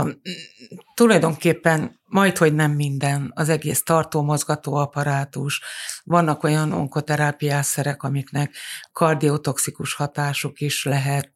D: tulajdonképpen majdhogy nem minden, az egész tartómozgató apparátus. Vannak olyan onkoterápiás szerek, amiknek kardiotoxikus hatásuk is lehet.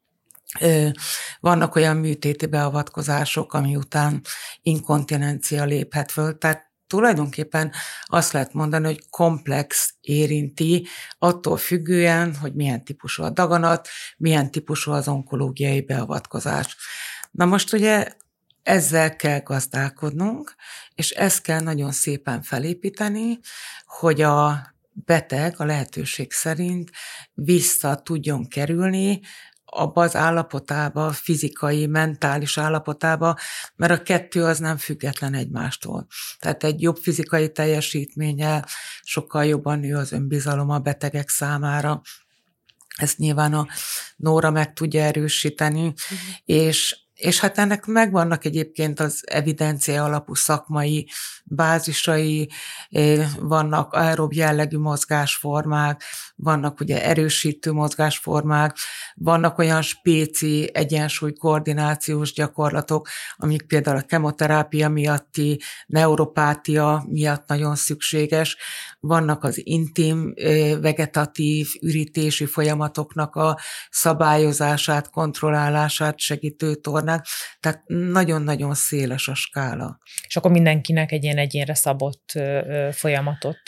D: Vannak olyan műtéti beavatkozások, ami után inkontinencia léphet föl, tehát tulajdonképpen azt lehet mondani, hogy komplex érinti, attól függően, hogy milyen típusú a daganat, milyen típusú az onkológiai beavatkozás. Na most ugye ezzel kell gazdálkodnunk, és ezt kell nagyon szépen felépíteni, hogy a beteg a lehetőség szerint vissza tudjon kerülni abba az állapotába, fizikai, mentális állapotába, mert a kettő az nem független egymástól. Tehát egy jobb fizikai teljesítménnyel sokkal jobban nő az önbizalom a betegek számára. Ezt nyilván a Nóra meg tudja erősíteni, mm. és És hát ennek megvannak egyébként az evidencia alapú szakmai bázisai, vannak aerob jellegű mozgásformák, vannak ugye erősítő mozgásformák, vannak olyan spéci egyensúly koordinációs gyakorlatok, amik például a kemoterápia miatti, neuropátia miatt nagyon szükséges, vannak az intim, vegetatív, ürítési folyamatoknak a szabályozását, kontrollálását segítő tornák, tehát nagyon-nagyon széles a skála.
A: És akkor mindenkinek egy ilyen egyénre szabott folyamatot?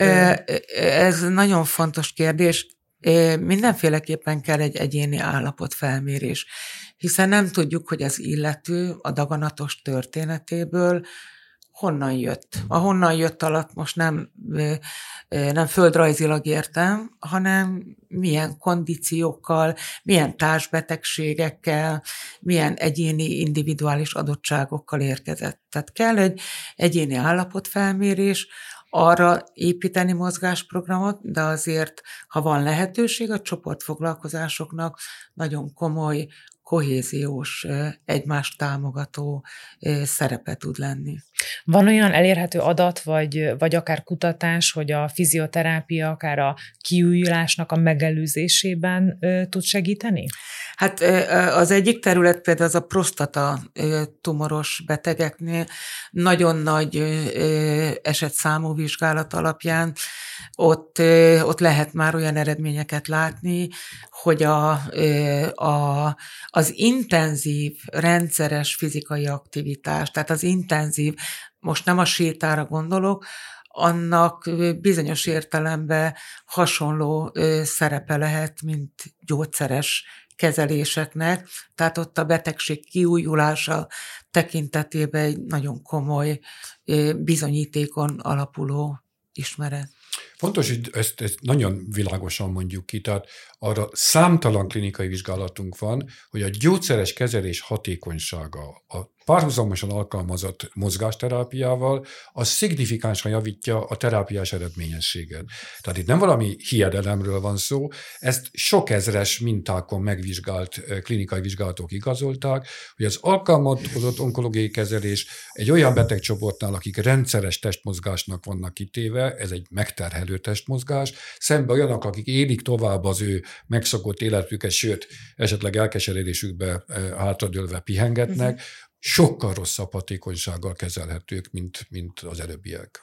D: Ez nagyon fontos kérdés. Mindenféleképpen kell egy egyéni állapotfelmérés, hiszen nem tudjuk, hogy az illető a daganatos történetéből honnan jött. A honnan jött alatt most nem, nem földrajzilag értem, hanem milyen kondíciókkal, milyen társbetegségekkel, milyen egyéni, individuális adottságokkal érkezett. Tehát kell egy egyéni állapotfelmérés, arra építeni mozgásprogramot, de azért, ha van lehetőség, a csoportfoglalkozásoknak nagyon komoly, kohéziós, egymást támogató szerepe tud lenni.
A: Van olyan elérhető adat, vagy, vagy akár kutatás, hogy a fizioterápia akár a kiújulásnak a megelőzésében ö, tud segíteni?
D: Hát az egyik terület például az a prostata tumoros betegeknél nagyon nagy esetszámú vizsgálat alapján ott, ott lehet már olyan eredményeket látni, hogy a, a, az intenzív, rendszeres fizikai aktivitás, tehát az intenzív, most nem a sétára gondolok, annak bizonyos értelemben hasonló szerepe lehet, mint gyógyszeres kezeléseknek, tehát ott a betegség kiújulása tekintetében egy nagyon komoly bizonyítékon alapuló ismeret.
B: Fontos, hogy ezt, ezt nagyon világosan mondjuk ki, tehát arra számtalan klinikai vizsgálatunk van, hogy a gyógyszeres kezelés hatékonysága a párhuzamosan alkalmazott mozgásterápiával, az szignifikánsan javítja a terápiás eredményességet. Tehát itt nem valami hiedelemről van szó, ezt sok ezres mintákon megvizsgált klinikai vizsgálatok igazolták, hogy az alkalmazott onkológiai kezelés egy olyan betegcsoportnál, akik rendszeres testmozgásnak vannak kitéve, ez egy megterhelő testmozgás, szemben olyanok, akik élik tovább az ő megszokott életüket, sőt, esetleg elkeseredésükbe hátradőlve pihengetnek, uh-huh. sokkal rosszabb hatékonysággal kezelhetők, mint, mint az előbbiek.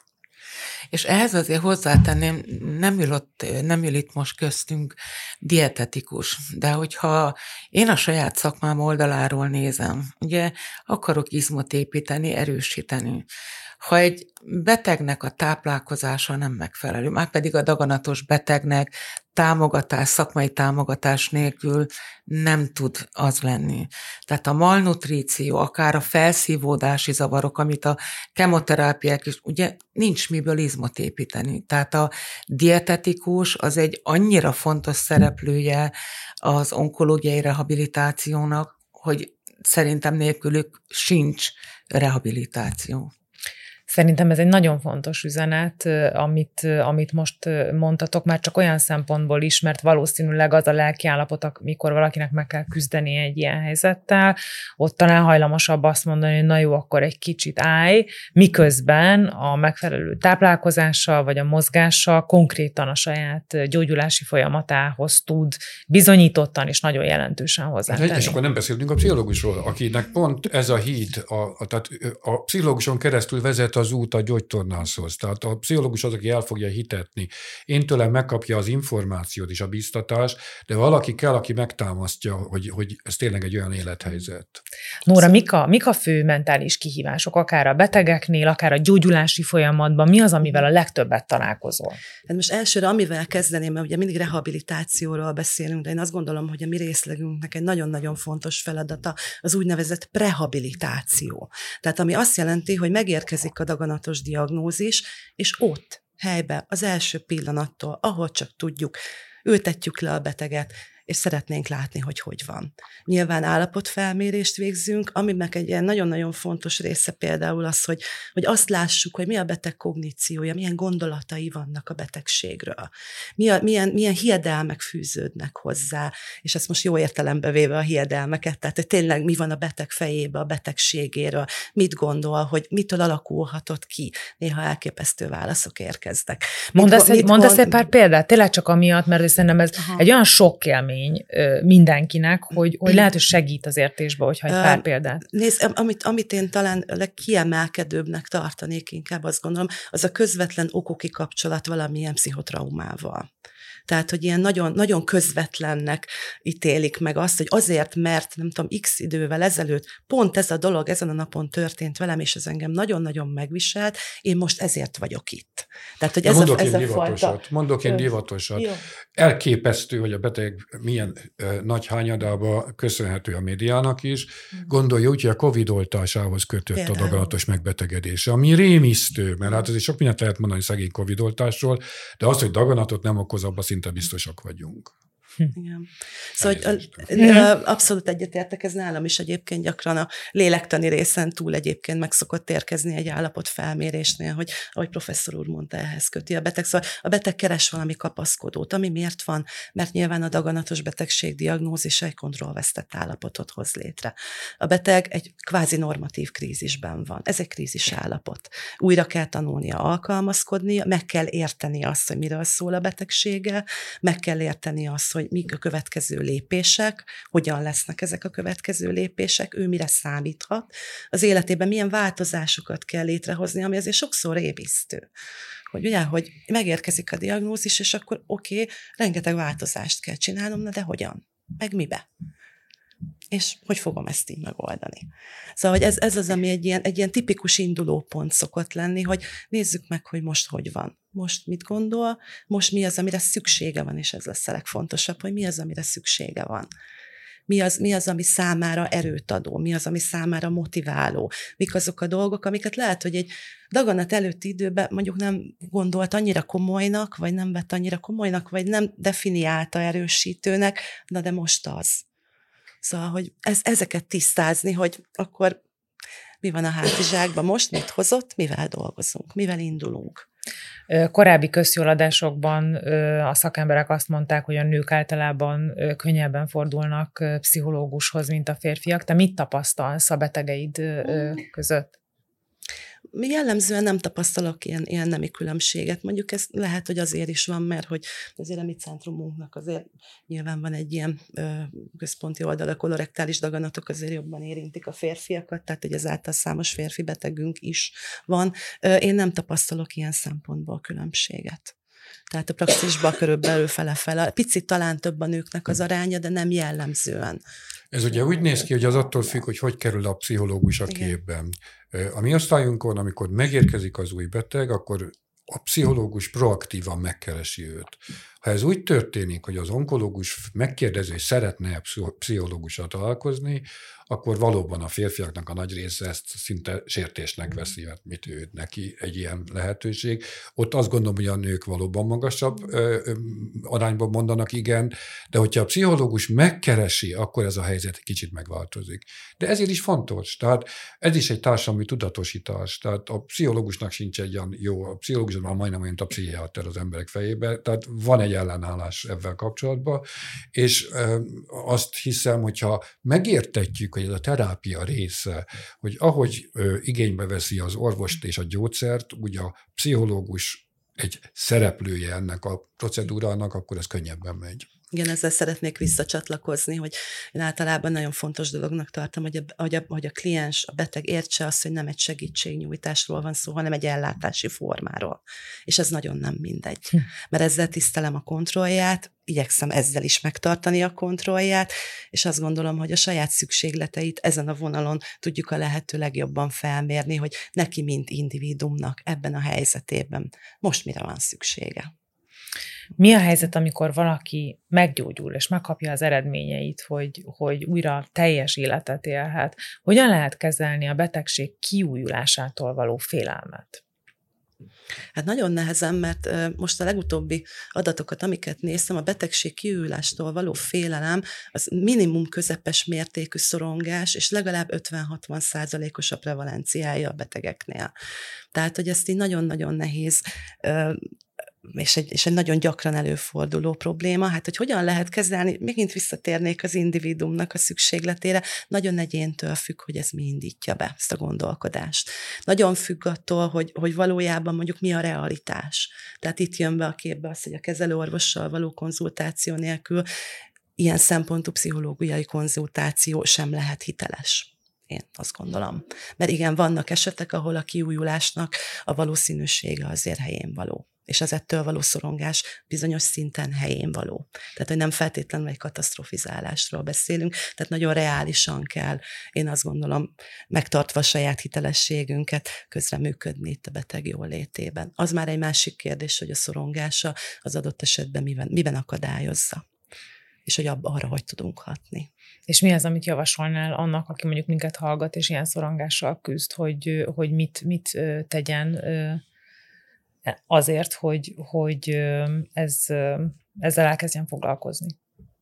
D: És ehhez azért hozzátenném, nem ül, ott, nem ül itt most köztünk dietetikus, de hogyha én a saját szakmám oldaláról nézem, ugye akarok izmot építeni, erősíteni. Ha egy betegnek a táplálkozása nem megfelelő, már pedig a daganatos betegnek támogatás, szakmai támogatás nélkül nem tud az lenni. Tehát a malnutríció, akár a felszívódási zavarok, amit a kemoterápiák is, ugye nincs miből izmot építeni. Tehát a dietetikus az egy annyira fontos szereplője az onkológiai rehabilitációnak, hogy szerintem nélkülük sincs rehabilitáció.
A: Szerintem ez egy nagyon fontos üzenet, amit, amit most mondtatok, már csak olyan szempontból is, mert valószínűleg az a lelkiállapot, amikor valakinek meg kell küzdeni egy ilyen helyzettel, ott talán hajlamosabb azt mondani, hogy na jó, akkor egy kicsit állj, miközben a megfelelő táplálkozással vagy a mozgással konkrétan a saját gyógyulási folyamatához tud bizonyítottan és nagyon jelentősen hozzátenni.
B: És akkor nem beszélünk a pszichológusról, akinek pont ez a híd, a, a, tehát a pszichológuson keresztül vezet az út a gyógytornászhoz. Tehát a pszichológus az, aki el fogja hitetni. Én tőlem megkapja az információt és a biztatást, de valaki kell, aki megtámasztja, hogy, hogy ez tényleg egy olyan élethelyzet.
A: Nóra, mik a, mik a fő mentális kihívások, akár a betegeknél, akár a gyógyulási folyamatban? Mi az, amivel a legtöbbet találkozol?
C: Hát most elsőre, amivel kezdeném, mert ugye mindig rehabilitációról beszélünk, de én azt gondolom, hogy a mi részlegünknek egy nagyon-nagyon fontos feladata az úgynevezett prehabilitáció. Tehát ami azt jelenti, hogy megérkezik a daganatos diagnózis, és ott, helyben, az első pillanattól, ahol csak tudjuk, ültetjük le a beteget, és szeretnénk látni, hogy hogy van. Nyilván állapotfelmérést végzünk, aminek egy ilyen nagyon-nagyon fontos része például az, hogy, hogy azt lássuk, hogy mi a beteg kogníciója, milyen gondolatai vannak a betegségről, mi a, milyen, milyen hiedelmek fűződnek hozzá, és ezt most jó értelembe véve a hiedelmeket, tehát hogy tényleg mi van a beteg fejébe, a betegségéről, mit gondol, hogy mitől alakulhatott ki, néha elképesztő válaszok érkeznek.
A: Mondasz egy, mondasz egy pár példát, tényleg csak amiatt, mert szerintem ez Aha. egy olyan sok élmény mindenkinek, hogy, hogy lehet, hogy segít az értésbe, hogyha egy pár példát.
C: Nézd, amit, amit én talán legkiemelkedőbbnek tartanék, inkább azt gondolom, az a közvetlen okoki kapcsolat valamilyen pszichotraumával. Tehát, hogy ilyen nagyon, nagyon közvetlennek ítélik meg azt, hogy azért, mert nem tudom, x idővel ezelőtt pont ez a dolog ezen a napon történt velem, és ez engem nagyon-nagyon megviselt, én most ezért vagyok itt. Tehát, hogy ez
B: mondok
C: a, ez
B: én
C: a
B: divatosat,
C: fajta...
B: mondok én divatosat. Jó. Elképesztő, hogy a beteg milyen ö, nagy hányadába köszönhető a médiának is. Gondolja úgy, hogy a Covid oltásához kötött Például. a daganatos megbetegedése, ami rémisztő, mert hát azért sok mindent lehet mondani szegény Covid oltásról, de az, hogy daganatot nem okoz, abban szinte biztosak vagyunk.
C: Igen. Szóval hogy, abszolút egyetértek, ez nálam is egyébként gyakran a lélektani részen túl egyébként meg szokott érkezni egy állapot felmérésnél, hogy ahogy professzor úr mondta, ehhez köti a beteg. Szóval a beteg keres valami kapaszkodót, ami miért van? Mert nyilván a daganatos betegség diagnózisa egy kontrollvesztett állapotot hoz létre. A beteg egy kvázi normatív krízisben van. Ez egy krízis állapot. Újra kell tanulnia alkalmazkodnia, meg kell érteni azt, hogy miről szól a betegsége, meg kell érteni azt, hogy mik a következő lépések, hogyan lesznek ezek a következő lépések, ő mire számíthat, az életében milyen változásokat kell létrehozni, ami azért sokszor rémisztő. Hogy ugye, hogy megérkezik a diagnózis, és akkor oké, okay, rengeteg változást kell csinálnom, na de hogyan? Meg mibe? És hogy fogom ezt így megoldani? Szóval, hogy ez, ez az, ami egy ilyen, egy ilyen tipikus indulópont szokott lenni, hogy nézzük meg, hogy most hogy van. Most mit gondol, most mi az, amire szüksége van, és ez lesz a legfontosabb, hogy mi az, amire szüksége van. Mi az, mi az, ami számára erőt adó, mi az, ami számára motiváló, mik azok a dolgok, amiket lehet, hogy egy daganat előtti időben mondjuk nem gondolt annyira komolynak, vagy nem vett annyira komolynak, vagy nem definiálta erősítőnek, na de most az. Szóval, hogy ez, ezeket tisztázni, hogy akkor mi van a hátizsákban most, mit hozott, mivel dolgozunk, mivel indulunk.
A: Korábbi közjóladásokban a szakemberek azt mondták, hogy a nők általában könnyebben fordulnak pszichológushoz, mint a férfiak. Te mit tapasztalsz a betegeid között?
C: Jellemzően nem tapasztalok ilyen, ilyen nemi különbséget. Mondjuk ez lehet, hogy azért is van, mert hogy azért a mi centrumunknak azért nyilván van egy ilyen ö, központi oldal, a kolorektális daganatok azért jobban érintik a férfiakat, tehát hogy ezáltal számos férfi betegünk is van. Ö, én nem tapasztalok ilyen szempontból különbséget. Tehát a praxisban körülbelül fele-fele. Picit talán több a nőknek az aránya, de nem jellemzően.
B: Ez ugye úgy néz ki, hogy az attól függ, hogy hogy kerül a pszichológus a képben. A mi osztályunkon, amikor megérkezik az új beteg, akkor a pszichológus proaktívan megkeresi őt. Ha ez úgy történik, hogy az onkológus megkérdezi, hogy szeretne pszichológussal találkozni, akkor valóban a férfiaknak a nagy része ezt szinte sértésnek veszi, mert mit ő neki egy ilyen lehetőség. Ott azt gondolom, hogy a nők valóban magasabb ö, ö, arányban mondanak igen, de hogyha a pszichológus megkeresi, akkor ez a helyzet kicsit megváltozik. De ezért is fontos. Tehát ez is egy társadalmi tudatosítás. Tehát a pszichológusnak sincs egy olyan jó, a pszichológus már majdnem olyan a pszichiáter az emberek fejében, tehát van egy ellenállás ebben kapcsolatban, és ö, azt hiszem, hogyha megértetjük, hogy ez a terápia része, hogy ahogy ö, igénybe veszi az orvost és a gyógyszert, úgy a pszichológus egy szereplője ennek a procedúrának, akkor ez könnyebben megy.
C: Igen, ezzel szeretnék visszacsatlakozni, hogy én általában nagyon fontos dolognak tartom, hogy a, hogy a, hogy a kliens, a beteg értse azt, hogy nem egy segítségnyújtásról van szó, hanem egy ellátási formáról. És ez nagyon nem mindegy. Mert ezzel tisztelem a kontrollját, igyekszem ezzel is megtartani a kontrollját, és azt gondolom, hogy a saját szükségleteit ezen a vonalon tudjuk a lehető legjobban felmérni, hogy neki, mint individuumnak ebben a helyzetében most mire van szüksége.
A: Mi a helyzet, amikor valaki meggyógyul, és megkapja az eredményeit, hogy, hogy újra teljes életet élhet? Hogyan lehet kezelni a betegség kiújulásától való félelmet?
C: Hát nagyon nehezen, mert most a legutóbbi adatokat, amiket néztem, a betegség kiújulástól való félelem, az minimum közepes mértékű szorongás, és legalább ötven-hatvan százalékos a prevalenciája a betegeknél. Tehát, hogy ezt így nagyon-nagyon nehéz És egy, és egy nagyon gyakran előforduló probléma, hát hogy hogyan lehet kezelni, megint visszatérnék az individuumnak a szükségletére, nagyon egyéntől függ, hogy ez mi indítja be ezt a gondolkodást. Nagyon függ attól, hogy, hogy valójában mondjuk mi a realitás. Tehát itt jön be a képbe az, hogy a kezelőorvossal való konzultáció nélkül ilyen szempontú pszichológiai konzultáció sem lehet hiteles. Én azt gondolom. Mert igen, vannak esetek, ahol a kiújulásnak a valószínűsége azért helyén való. És az ettől való szorongás bizonyos szinten helyén való. Tehát, hogy nem feltétlenül egy katasztrofizálásról beszélünk, tehát nagyon reálisan kell, én azt gondolom, megtartva a saját hitelességünket, közreműködni itt a beteg jólétében. Az már egy másik kérdés, hogy a szorongása az adott esetben miben, miben akadályozza, és hogy abba, arra hogy tudunk hatni.
A: És mi az, amit javasolnál annak, aki mondjuk minket hallgat, és ilyen szorongással küzd, hogy, hogy mit, mit tegyen azért, hogy, hogy ez, ezzel elkezdjen foglalkozni?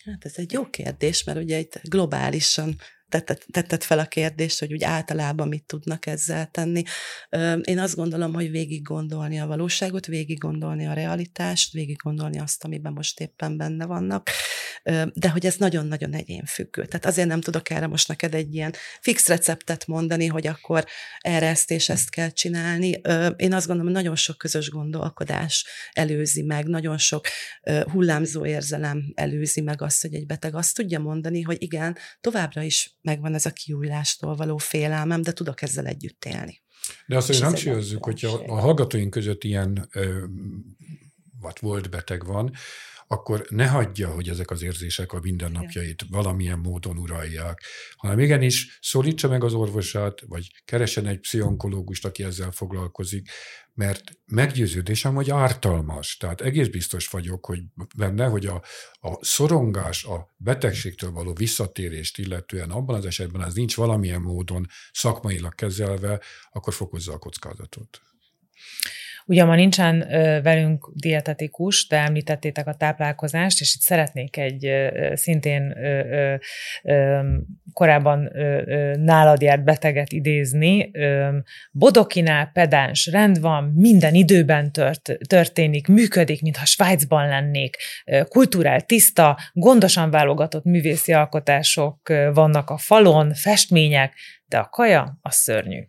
C: Hát ez egy jó kérdés, mert ugye itt globálisan tetted, tetted fel a kérdést, hogy úgy általában mit tudnak ezzel tenni. Én azt gondolom, hogy végig gondolni a valóságot, végig gondolni a realitást, végig gondolni azt, amiben most éppen benne vannak, de hogy ez nagyon-nagyon egyénfüggő. Tehát azért nem tudok erre most neked egy ilyen fix receptet mondani, hogy akkor erre ezt és ezt kell csinálni. Én azt gondolom, hogy nagyon sok közös gondolkodás előzi meg, nagyon sok hullámzó érzelem előzi meg azt, hogy egy beteg azt tudja mondani, hogy igen, továbbra is megvan ez a kiújulástól való félelmem, de tudok ezzel együtt élni.
B: De azt, hogy hangsúlyozzuk, hogyha a hallgatóink között ilyen ö, vagy volt beteg van, akkor ne hagyja, hogy ezek az érzések a mindennapjait valamilyen módon uralják, hanem igenis szólítsa meg az orvosát, vagy keressen egy pszichonkológust, aki ezzel foglalkozik, mert meggyőződésem, hogy ártalmas. Tehát egész biztos vagyok, hogy benne, hogy a, a szorongás, a betegségtől való visszatérést illetően abban az esetben ez nincs valamilyen módon szakmailag kezelve, akkor fokozza a kockázatot.
A: Ugyan ma nincsen ö, velünk dietetikus, de említettétek a táplálkozást, és itt szeretnék egy ö, szintén ö, ö, ö, korábban ö, ö, nálad járt beteget idézni. Ö, Bodokinál pedáns rend van, minden időben tört, történik, működik, mintha Svájcban lennék, kulturál, tiszta, gondosan válogatott művészi alkotások vannak a falon, festmények, de a kaja az szörnyű.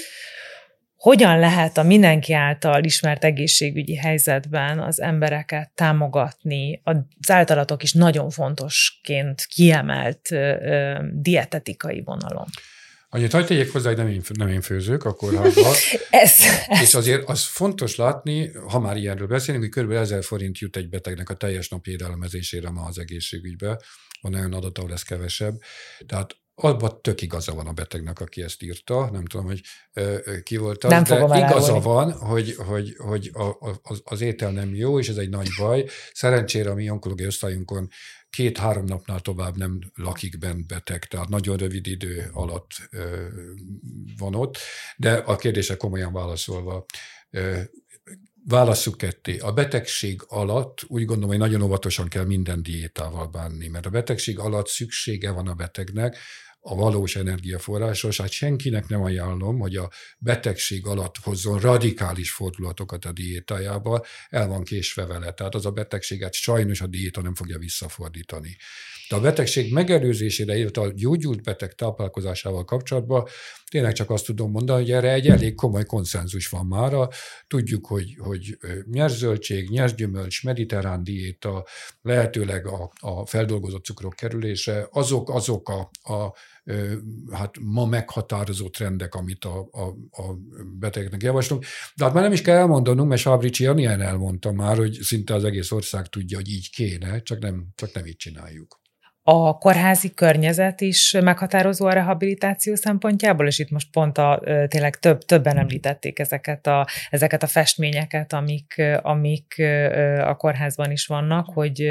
A: Hogyan lehet a mindenki által ismert egészségügyi helyzetben az embereket támogatni, az általatok is nagyon fontosként kiemelt ö, dietetikai vonalon?
B: Annyit hagyd tegyek hozzá, hogy nem én, nem én főzök a kórházban.
A: ez, ez.
B: És azért az fontos látni, ha már ilyenről beszélünk, hogy kb. ezer forint jut egy betegnek a teljes napi élelmezésére ma az egészségügybe. Van olyan adat, ahol ez kevesebb. Tehát abban tök igaza van a betegnek, aki ezt írta, nem tudom, hogy ö, ki volt az,
A: nem
B: de igaza
A: elárulni.
B: van, hogy, hogy, hogy a, a, az étel nem jó, és ez egy nagy baj. Szerencsére a mi onkológiai osztályunkon két-három napnál tovább nem lakik bent beteg, tehát nagyon rövid idő alatt ö, van ott, de a kérdésre komolyan válaszolva, ö, válasszuk ketté. A betegség alatt úgy gondolom, hogy nagyon óvatosan kell minden diétával bánni, mert a betegség alatt szüksége van a betegnek a valós energiaforrásos, hát senkinek nem ajánlom, hogy a betegség alatt hozzon radikális fordulatokat a diétájába, el van késve vele, tehát az a betegséget sajnos a diéta nem fogja visszafordítani. De a betegség megelőzésére, illetve a gyógyult beteg táplálkozásával kapcsolatban tényleg csak azt tudom mondani, hogy erre egy elég komoly konszenzus van mára. Tudjuk, hogy, hogy nyers zöldség, nyers gyümölcs, mediterrán diéta, lehetőleg a, a feldolgozott cukrok kerülése, azok, azok a, a hát ma meghatározó trendek, amit a, a, a betegeknek javaslunk. De hát már nem is kell elmondanunk, mert Sábricsi Janien elmondta már, hogy szinte az egész ország tudja, hogy így kéne, csak nem, csak nem így csináljuk.
A: A kórházi környezet is meghatározó a rehabilitáció szempontjából, és itt most pont a, tényleg több, többen említették ezeket a, ezeket a festményeket, amik, amik a kórházban is vannak, hogy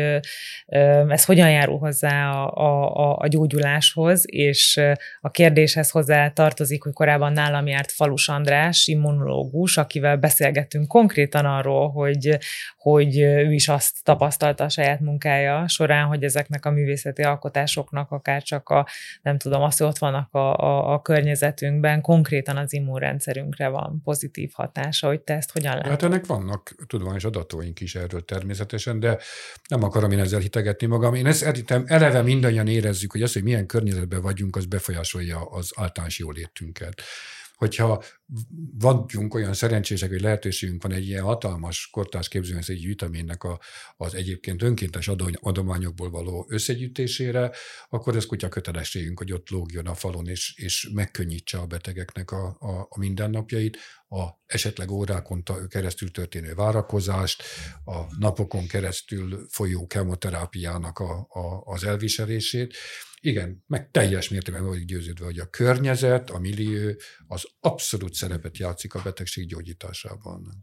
A: ez hogyan járul hozzá a, a, a gyógyuláshoz, és a kérdéshez hozzá tartozik, hogy korábban nálam járt Falus András, immunológus, akivel beszélgettünk konkrétan arról, hogy, hogy ő is azt tapasztalta a saját munkája során, hogy ezeknek a művészeti alkotásoknak akár csak a, nem tudom, az, hogy ott vannak a, a, a környezetünkben, konkrétan az immunrendszerünkre van pozitív hatása, hogy te ezt hogyan látod?
B: Hát ennek vannak tudományos adataink is erről természetesen, de nem akarom én ezzel hitegetni magam. Én ezt szerintem eleve mindannyian érezzük, hogy az, hogy milyen környezetben vagyunk, az befolyásolja az általános jólétünket. Hogyha vagyunk olyan szerencsések, hogy lehetőségünk van egy ilyen hatalmas kortárs képzőművészeti gyűjteménynek a, az egyébként önkéntes adományokból való összegyűjtésére, akkor ez kutya kötelességünk, hogy ott lógjon a falon, és, és megkönnyítse a betegeknek a, a, a mindennapjait, a esetleg órákon keresztül történő várakozást, a napokon keresztül folyó kemoterápiának a, a, az elviselését. Igen, meg teljes mértékben vagyok győződve, hogy a környezet, a millió az abszolút szerepet játszik a betegség gyógyításában.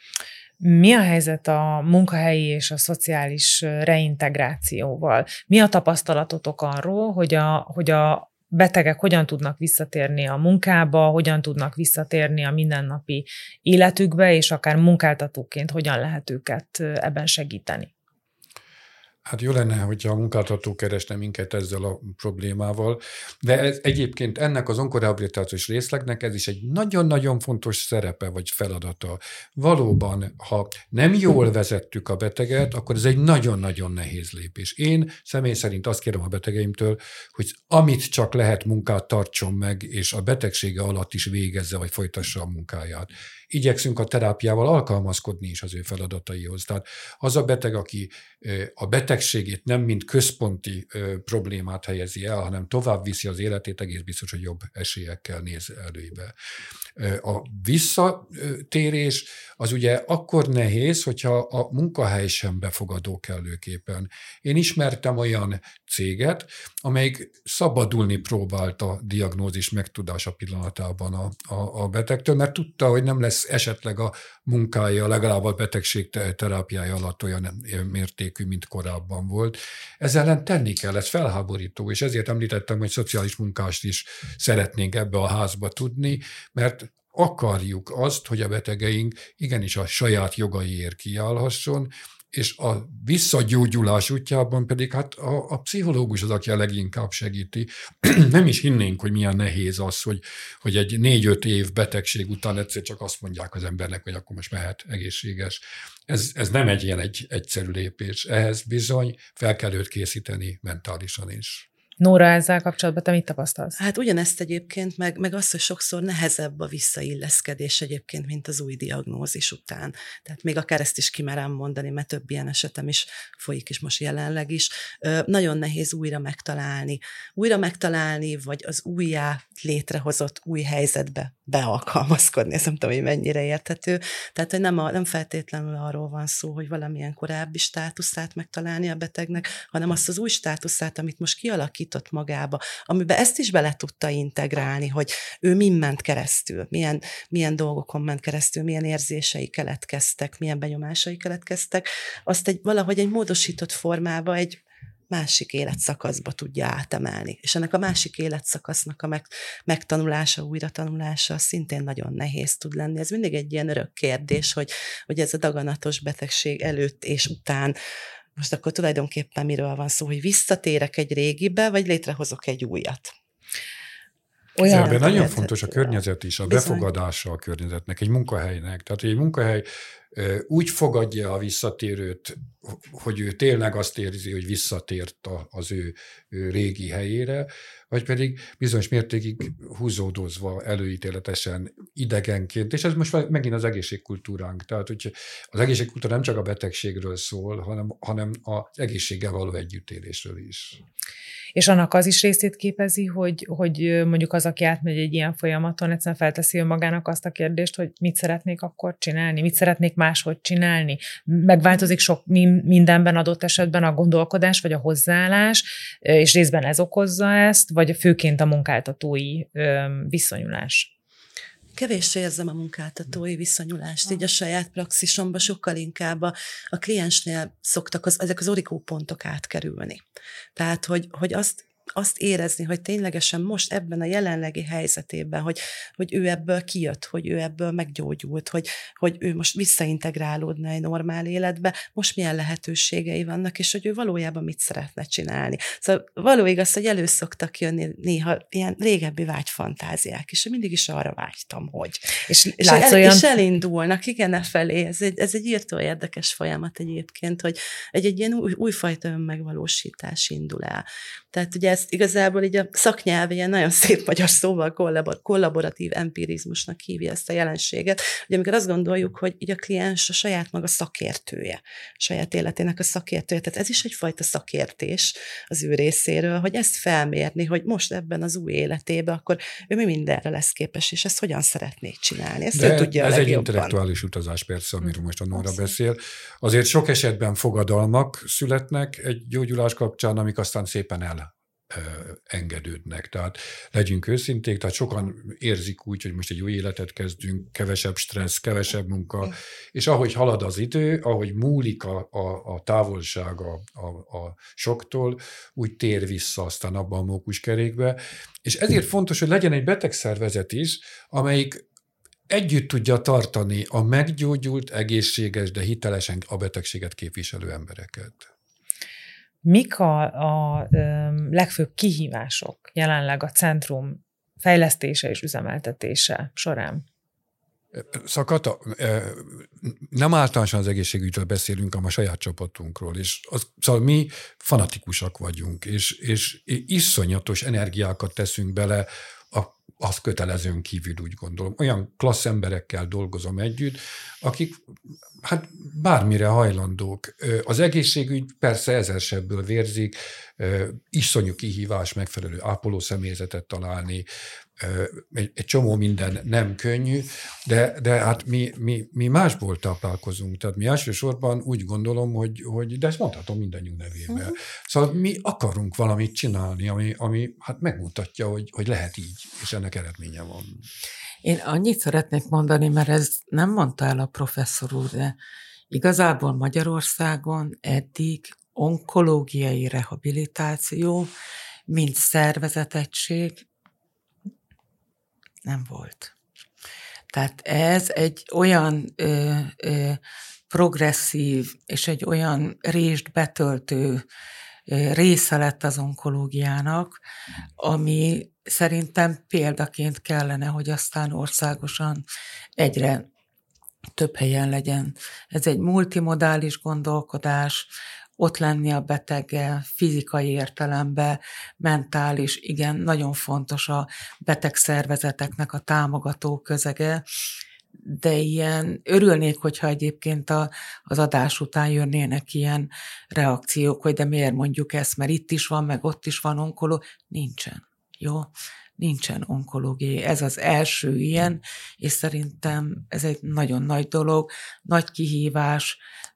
A: Mi a helyzet a munkahelyi és a szociális reintegrációval? Mi a tapasztalatotok arról, hogy a, hogy a betegek hogyan tudnak visszatérni a munkába, hogyan tudnak visszatérni a mindennapi életükbe, és akár munkáltatóként hogyan lehet őket ebben segíteni?
B: Hát jó lenne, hogyha a munkáltató keresne minket ezzel a problémával, de ez, egyébként ennek az onkorehabilitációs részlegnek ez is egy nagyon-nagyon fontos szerepe vagy feladata. Valóban, ha nem jól vezettük a beteget, akkor ez egy nagyon-nagyon nehéz lépés. Én személy szerint azt kérem a betegeimtől, hogy amit csak lehet munkát tartson meg, és a betegsége alatt is végezze, vagy folytassa a munkáját. Igyekszünk a terápiával alkalmazkodni is az ő feladataihoz. Tehát az a beteg, aki a betegségét nem mint központi problémát helyezi el, hanem tovább viszi az életét, egész biztos, hogy jobb esélyekkel néz előbe. A visszatérés az ugye akkor nehéz, hogyha a munkahely sem befogadó kellőképpen. Én ismertem olyan céget, amelyik szabadulni próbált a diagnózis megtudása pillanatában a, a, a betegtől, mert tudta, hogy nem lesz esetleg a munkája, legalább a betegség terápiája alatt olyan mértékű, mint korábban volt. Ezzel ellen tenni kell, ez felháborító, és ezért említettem, hogy szociális munkást is szeretnénk ebbe a házba tudni, mert akarjuk azt, hogy a betegeink igenis a saját jogaiért kiállhasson, és a visszagyógyulás útjában pedig hát a, a pszichológus az, aki a leginkább segíti. Nem is hinnénk, hogy milyen nehéz az, hogy, hogy egy négy-öt év betegség után egyszer csak azt mondják az embernek, hogy akkor most mehet egészséges. Ez, ez nem egy ilyen egy, egyszerű lépés. Ehhez bizony fel kell őt készíteni mentálisan is.
A: Nóra, ezzel kapcsolatban te mit tapasztalsz?
C: Hát ugyanezt egyébként, meg, meg az, hogy sokszor nehezebb a visszailleszkedés egyébként, mint az új diagnózis után. Tehát még akár ezt is kimerem mondani, mert több ilyen esetem is folyik is most jelenleg is. Ö, nagyon nehéz újra megtalálni. Újra megtalálni, vagy az újjá létrehozott új helyzetbe bealkalmazkodni. Ez nem tudom, hogy mennyire érthető. Tehát, hogy nem, a, nem feltétlenül arról van szó, hogy valamilyen korábbi státuszát megtalálni a betegnek, hanem azt az új státuszát, amit most kialakított magába, amiben ezt is bele tudta integrálni, hogy ő min ment keresztül, milyen, milyen dolgokon ment keresztül, milyen érzései keletkeztek, milyen benyomásai keletkeztek, azt egy, valahogy egy módosított formába, egy másik életszakaszba tudja átemelni. És ennek a másik életszakasznak a meg, megtanulása, újratanulása szintén nagyon nehéz tud lenni. Ez mindig egy ilyen örök kérdés, hogy, hogy ez a daganatos betegség előtt és után most akkor tulajdonképpen miről van szó, hogy visszatérek egy régibe, vagy létrehozok egy újat.
B: Olyan Ebben nagyon fontos a környezet is, a bizony. Befogadása a környezetnek, egy munkahelynek. Tehát, hogy egy munkahely úgy fogadja a visszatérőt, hogy ő tényleg azt érzi, hogy visszatért az ő, ő régi helyére, vagy pedig bizonyos mértékig húzódozva, előítéletesen, idegenként, és ez most megint az egészségkultúránk. Tehát, hogy az egészségkultúra nem csak a betegségről szól, hanem, hanem az egészséggel való együttélésről is.
A: És annak az is részét képezi, hogy, hogy mondjuk az, aki átmegy egy ilyen folyamaton, egyszerűen felteszi önmagának azt a kérdést, hogy mit szeretnék akkor csinálni, mit szeretnék máshogy csinálni. Megváltozik sok mindenben adott esetben a gondolkodás, vagy a hozzáállás, és részben ez okozza ezt, vagy főként a munkáltatói viszonyulás.
C: Kevéssé érzem a munkáltatói viszonyulást, így a saját praxisomban sokkal inkább a, a kliensnél szoktak az, ezek az origópontok átkerülni. Tehát, hogy, hogy azt, azt érezni, hogy ténylegesen most ebben a jelenlegi helyzetében, hogy, hogy ő ebből kijött, hogy ő ebből meggyógyult, hogy, hogy ő most visszaintegrálódna egy normál életbe, most milyen lehetőségei vannak, és hogy ő valójában mit szeretne csinálni. Szóval való igaz, hogy elő szoktak jönni néha ilyen régebbi vágyfantáziák, és mindig is arra vágytam, hogy. És, és, el, olyan... és elindulnak, igen, e felé. Ez egy, ez egy írtó érdekes folyamat egyébként, hogy egy, egy ilyen új, újfajta önmegvalósítás indul el. Tehát ugye ezt igazából így a szaknyelv ilyen nagyon szép magyar szóval kollabor, kollaboratív empirizmusnak hívja ezt a jelenséget, hogy amikor azt gondoljuk, hogy így a kliens a saját maga szakértője, a saját életének a szakértője, tehát ez is egyfajta szakértés az ő részéről, hogy ezt felmérni, hogy most ebben az új életében, akkor ő mi mindenre lesz képes, és ezt hogyan szeretné csinálni. Ezt
B: De
C: ő tudja
B: ez
C: a
B: egy
C: legjobban.
B: intellektuális utazás persze, amiről most a Nóra beszél. Azért sok esetben fogadalmak születnek egy gyógyulás kapcsán, amik aztán szépen el engedődnek. Tehát legyünk őszinték, tehát sokan érzik úgy, hogy most egy új életet kezdünk, kevesebb stressz, kevesebb munka, és ahogy halad az idő, ahogy múlik a, a, a távolság a, a, a soktól, úgy tér vissza aztán abba a mókuskerékbe. És ezért fontos, hogy legyen egy betegszervezet is, amelyik együtt tudja tartani a meggyógyult, egészséges, de hitelesen a betegséget képviselő embereket.
A: Mik a, a legfőbb kihívások jelenleg a centrum fejlesztése és üzemeltetése során?
B: Szakata, nem általánosan az egészségügyről beszélünk, hanem a saját csapatunkról, és az, szóval mi fanatikusak vagyunk, és, és iszonyatos energiákat teszünk bele, a, az kötelezőn kívül, úgy gondolom. Olyan klassz emberekkel dolgozom együtt, akik hát bármire hajlandók. Az egészségügy persze ezersebből vérzik, iszonyú kihívás megfelelő ápoló személyzetet találni, egy, egy csomó minden nem könnyű, de, de hát mi, mi, mi másból táplálkozunk. Tehát mi elsősorban úgy gondolom, hogy, hogy de ezt mondhatom mindannyiunk nevében. Uh-huh. Szóval mi akarunk valamit csinálni, ami, ami hát megmutatja, hogy, hogy lehet így, és ennek eredménye van.
D: Én annyit szeretnék mondani, mert ez nem mondta el a professzor úr, de igazából Magyarországon eddig onkológiai rehabilitáció, mint szervezetegység nem volt. Tehát ez egy olyan ö, ö, progresszív és egy olyan rést betöltő ö, része lett az onkológiának, ami szerintem példaként kellene, hogy aztán országosan egyre több helyen legyen. Ez egy multimodális gondolkodás, ott lenni a beteggel, fizikai értelemben, mentális, igen, nagyon fontos a betegszervezeteknek a támogató közege, de ilyen örülnék, hogyha egyébként a, az adás után jönnének ilyen reakciók, hogy de miért mondjuk ezt, mert itt is van, meg ott is van onkoló. Nincsen, jó? Nincsen onkológiai. Ez az első ilyen, és szerintem ez egy nagyon nagy dolog, nagy kihívás,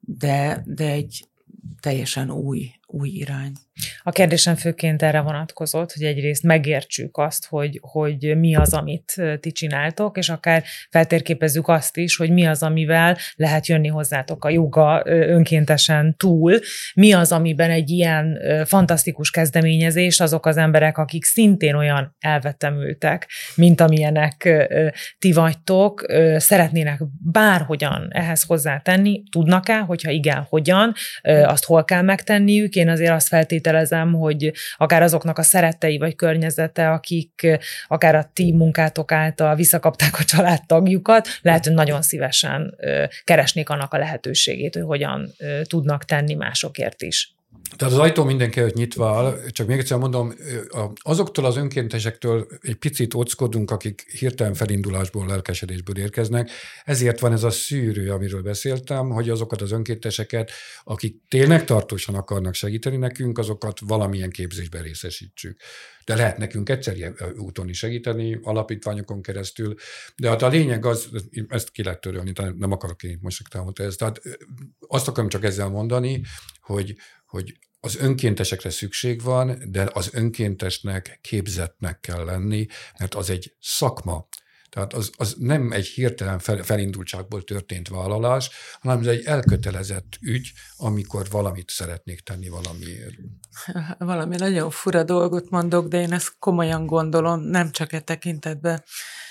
D: de, de egy teljesen új, új irány.
A: A kérdésem főként erre vonatkozott, hogy egyrészt megértsük azt, hogy, hogy mi az, amit ti csináltok, és akár feltérképezzük azt is, hogy mi az, amivel lehet jönni hozzátok a joga önkéntesen túl, mi az, amiben egy ilyen fantasztikus kezdeményezést azok az emberek, akik szintén olyan elvetemültek, mint amilyenek ti vagytok, szeretnének bárhogyan ehhez hozzátenni, tudnak-e, hogyha igen, hogyan, azt hol kell megtenniük. Én azért azt feltételezem, hogy akár azoknak a szerettei vagy környezete, akik akár a ti munkátok által visszakapták a családtagjukat, lehet, hogy nagyon szívesen keresnék annak a lehetőségét, hogy hogyan tudnak tenni másokért is.
B: Tehát az ajtó mindenki előtt nyitva áll, csak még egyszer mondom, azoktól az önkéntesektől egy picit óckodunk, akik hirtelen felindulásból, lelkesedésből érkeznek, ezért van ez a szűrő, amiről beszéltem, hogy azokat az önkénteseket, akik tényleg tartósan akarnak segíteni nekünk, azokat valamilyen képzésben részesítsük. De lehet nekünk egyszerű úton is segíteni, alapítványokon keresztül, de hát a lényeg az, ezt ki lehet törölni, nem akarok én itt most támadni ezt, tehát azt akarom csak ezzel mondani, hogy hogy az önkéntesekre szükség van, de az önkéntesnek képzettnek kell lenni, mert az egy szakma. Tehát az, az nem egy hirtelen fel, felindultságból történt vállalás, hanem ez egy elkötelezett ügy, amikor valamit szeretnék tenni valamiért.
D: Valami nagyon fura dolgot mondok, de én ezt komolyan gondolom, nem csak e tekintetben,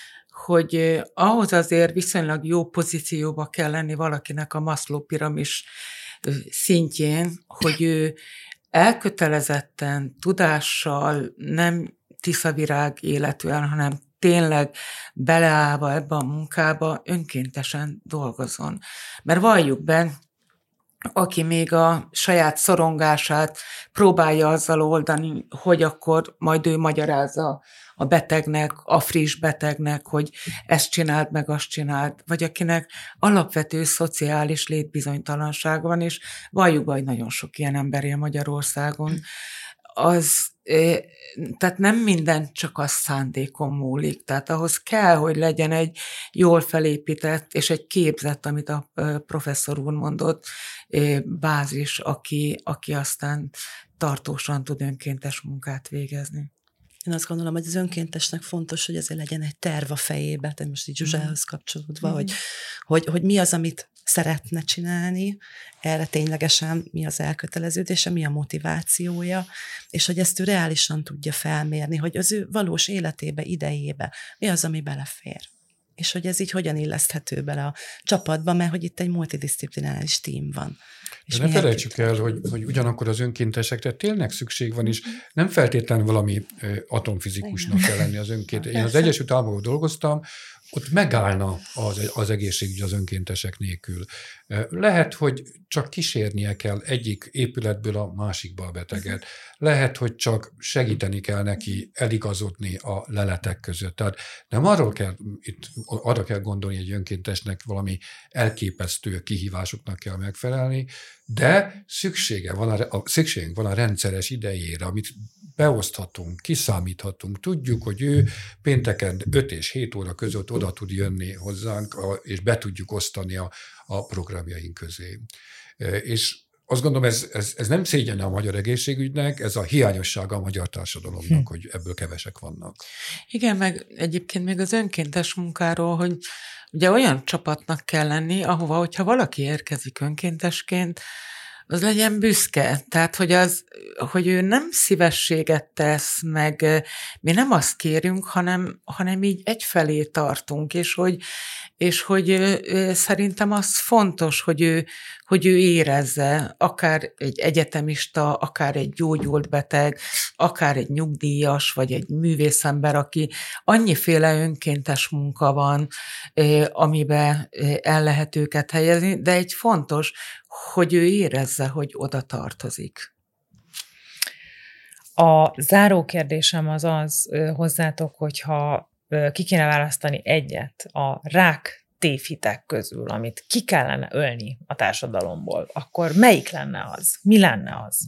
D: hogy ahhoz azért viszonylag jó pozícióba kell lenni valakinek a Maslow piramis szintjén, hogy ő elkötelezetten, tudással, nem tiszavirág életűen, hanem tényleg beleállva ebbe a munkába önkéntesen dolgozzon. Mert valljuk be, aki még a saját szorongását próbálja azzal oldani, hogy akkor majd ő magyarázza a betegnek, a friss betegnek, hogy ezt csináld, meg azt csináld, vagy akinek alapvető szociális létbizonytalanság van, és valljuk be, hogy nagyon sok ilyen ember él Magyarországon, az, tehát nem minden csak a szándékon múlik, tehát ahhoz kell, hogy legyen egy jól felépített és egy képzett, amit a professzor úr mondott, bázis, aki, aki aztán tartósan tud önkéntes munkát végezni.
C: Én azt gondolom, hogy az önkéntesnek fontos, hogy azért legyen egy terv a fejébe, tehát most így Zsuzsához kapcsolódva, mm. hogy, hogy, hogy mi az, amit szeretne csinálni, erre ténylegesen mi az elköteleződése, mi a motivációja, és hogy ezt ő reálisan tudja felmérni, hogy az ő valós életébe, idejébe mi az, ami belefér. És hogy ez így hogyan illeszthető bele a csapatba, mert hogy itt egy multidisziplináris tím van.
B: De ne felejtsük el, hogy, hogy ugyanakkor az önkéntesekre tényleg szükség van, és nem feltétlenül valami atomfizikusnak kell lenni az önkéntes. Én az Egyesült Államokban dolgoztam, ott megállna az, az egészségügy az önkéntesek nélkül. Lehet, hogy csak kísérnie kell egyik épületből a másikba a beteget. Lehet, hogy csak segíteni kell neki eligazodni a leletek között. Tehát nem arról kell, itt arra kell gondolni, hogy egy önkéntesnek valami elképesztő kihívásoknak kell megfelelni, de szüksége van a, a, szükségünk van a rendszeres idejére, amit beoszthatunk, kiszámíthatunk, tudjuk, hogy ő pénteken öt és hét óra között oda tud jönni hozzánk, és be tudjuk osztani a, a programjaink közé. És azt gondolom, ez, ez, ez nem szégyene a magyar egészségügynek, ez a hiányossága a magyar társadalomnak, hm. hogy ebből kevesek vannak.
D: Igen, meg egyébként még az önkéntes munkáról, hogy ugye olyan csapatnak kell lenni, ahova, hogyha valaki érkezik önkéntesként, az legyen büszke. Tehát, hogy, az, hogy ő nem szívességet tesz, meg mi nem azt kérünk, hanem, hanem így egyfelé tartunk, és hogy, és hogy szerintem az fontos, hogy ő, hogy ő érezze, akár egy egyetemista, akár egy gyógyult beteg, akár egy nyugdíjas, vagy egy művészember, aki annyiféle önkéntes munka van, amiben el lehet őket helyezni, de egy fontos, hogy ő érezze, hogy oda tartozik.
A: A záró kérdésem az az hozzátok, hogyha ki kéne választani egyet a rák tévhitek közül, amit ki kellene ölni a társadalomból, akkor melyik lenne az? Mi lenne az?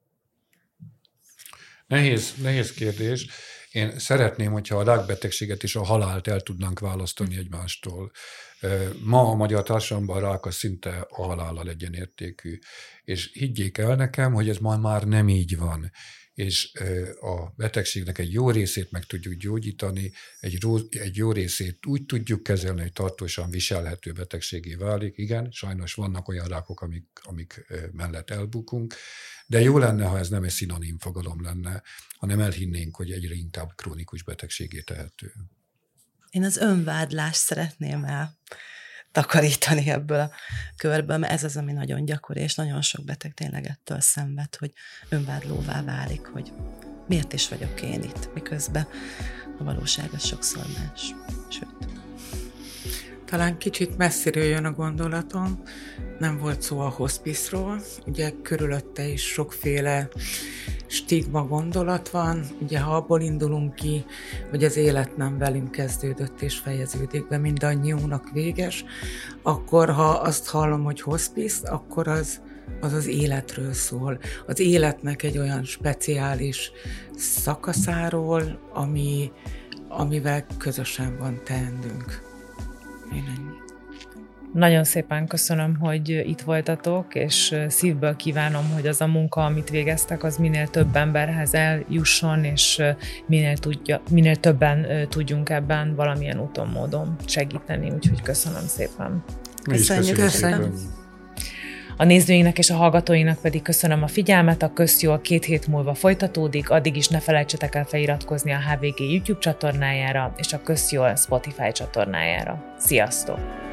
B: Nehéz, nehéz kérdés. Én szeretném, hogyha a rákbetegséget és a halált el tudnánk választani egymástól. Ma a magyar társadalomban a rák az szinte a halállal egyenértékű. És higgyék el nekem, hogy ez ma már nem így van. És a betegségnek egy jó részét meg tudjuk gyógyítani, egy, ró, egy jó részét úgy tudjuk kezelni, hogy tartósan viselhető betegségé válik. Igen, sajnos vannak olyan rákok, amik, amik mellett elbukunk, de jó lenne, ha ez nem egy szinonim fogalom lenne, hanem elhinnénk, hogy egyre inkább krónikus betegségé tehető.
C: Én az önvádlást szeretném el takarítani ebből a körből, mert ez az, ami nagyon gyakori, és nagyon sok beteg tényleg ettől szenved, hogy önvádlóvá válik, hogy miért is vagyok én itt, miközben a valóság az sokszor más. Sőt.
D: Talán kicsit messziről jön a gondolatom, nem volt szó a hospice-ról, ugye körülötte is sokféle stigma gondolat van, ugye ha abból indulunk ki, hogy az élet nem velünk kezdődött és fejeződik be, mindannyiunknak véges, akkor ha azt hallom, hogy hospice, akkor az az, az életről szól. Az életnek egy olyan speciális szakaszáról, ami, amivel közösen van teendünk. Én ennyi.
A: Nagyon szépen köszönöm, hogy itt voltatok, és szívből kívánom, hogy az a munka, amit végeztek, az minél több emberhez eljusson, és minél, tudja, minél többen tudjunk ebben valamilyen úton, módon segíteni, úgyhogy köszönöm szépen.
C: Köszönjük, köszönjük.
A: A nézőinknek és a hallgatóinknak pedig köszönöm a figyelmet, a Közjól két hét múlva folytatódik, addig is ne felejtsetek el feliratkozni a há vé gé YouTube csatornájára és a Közjól Spotify csatornájára. Sziasztok!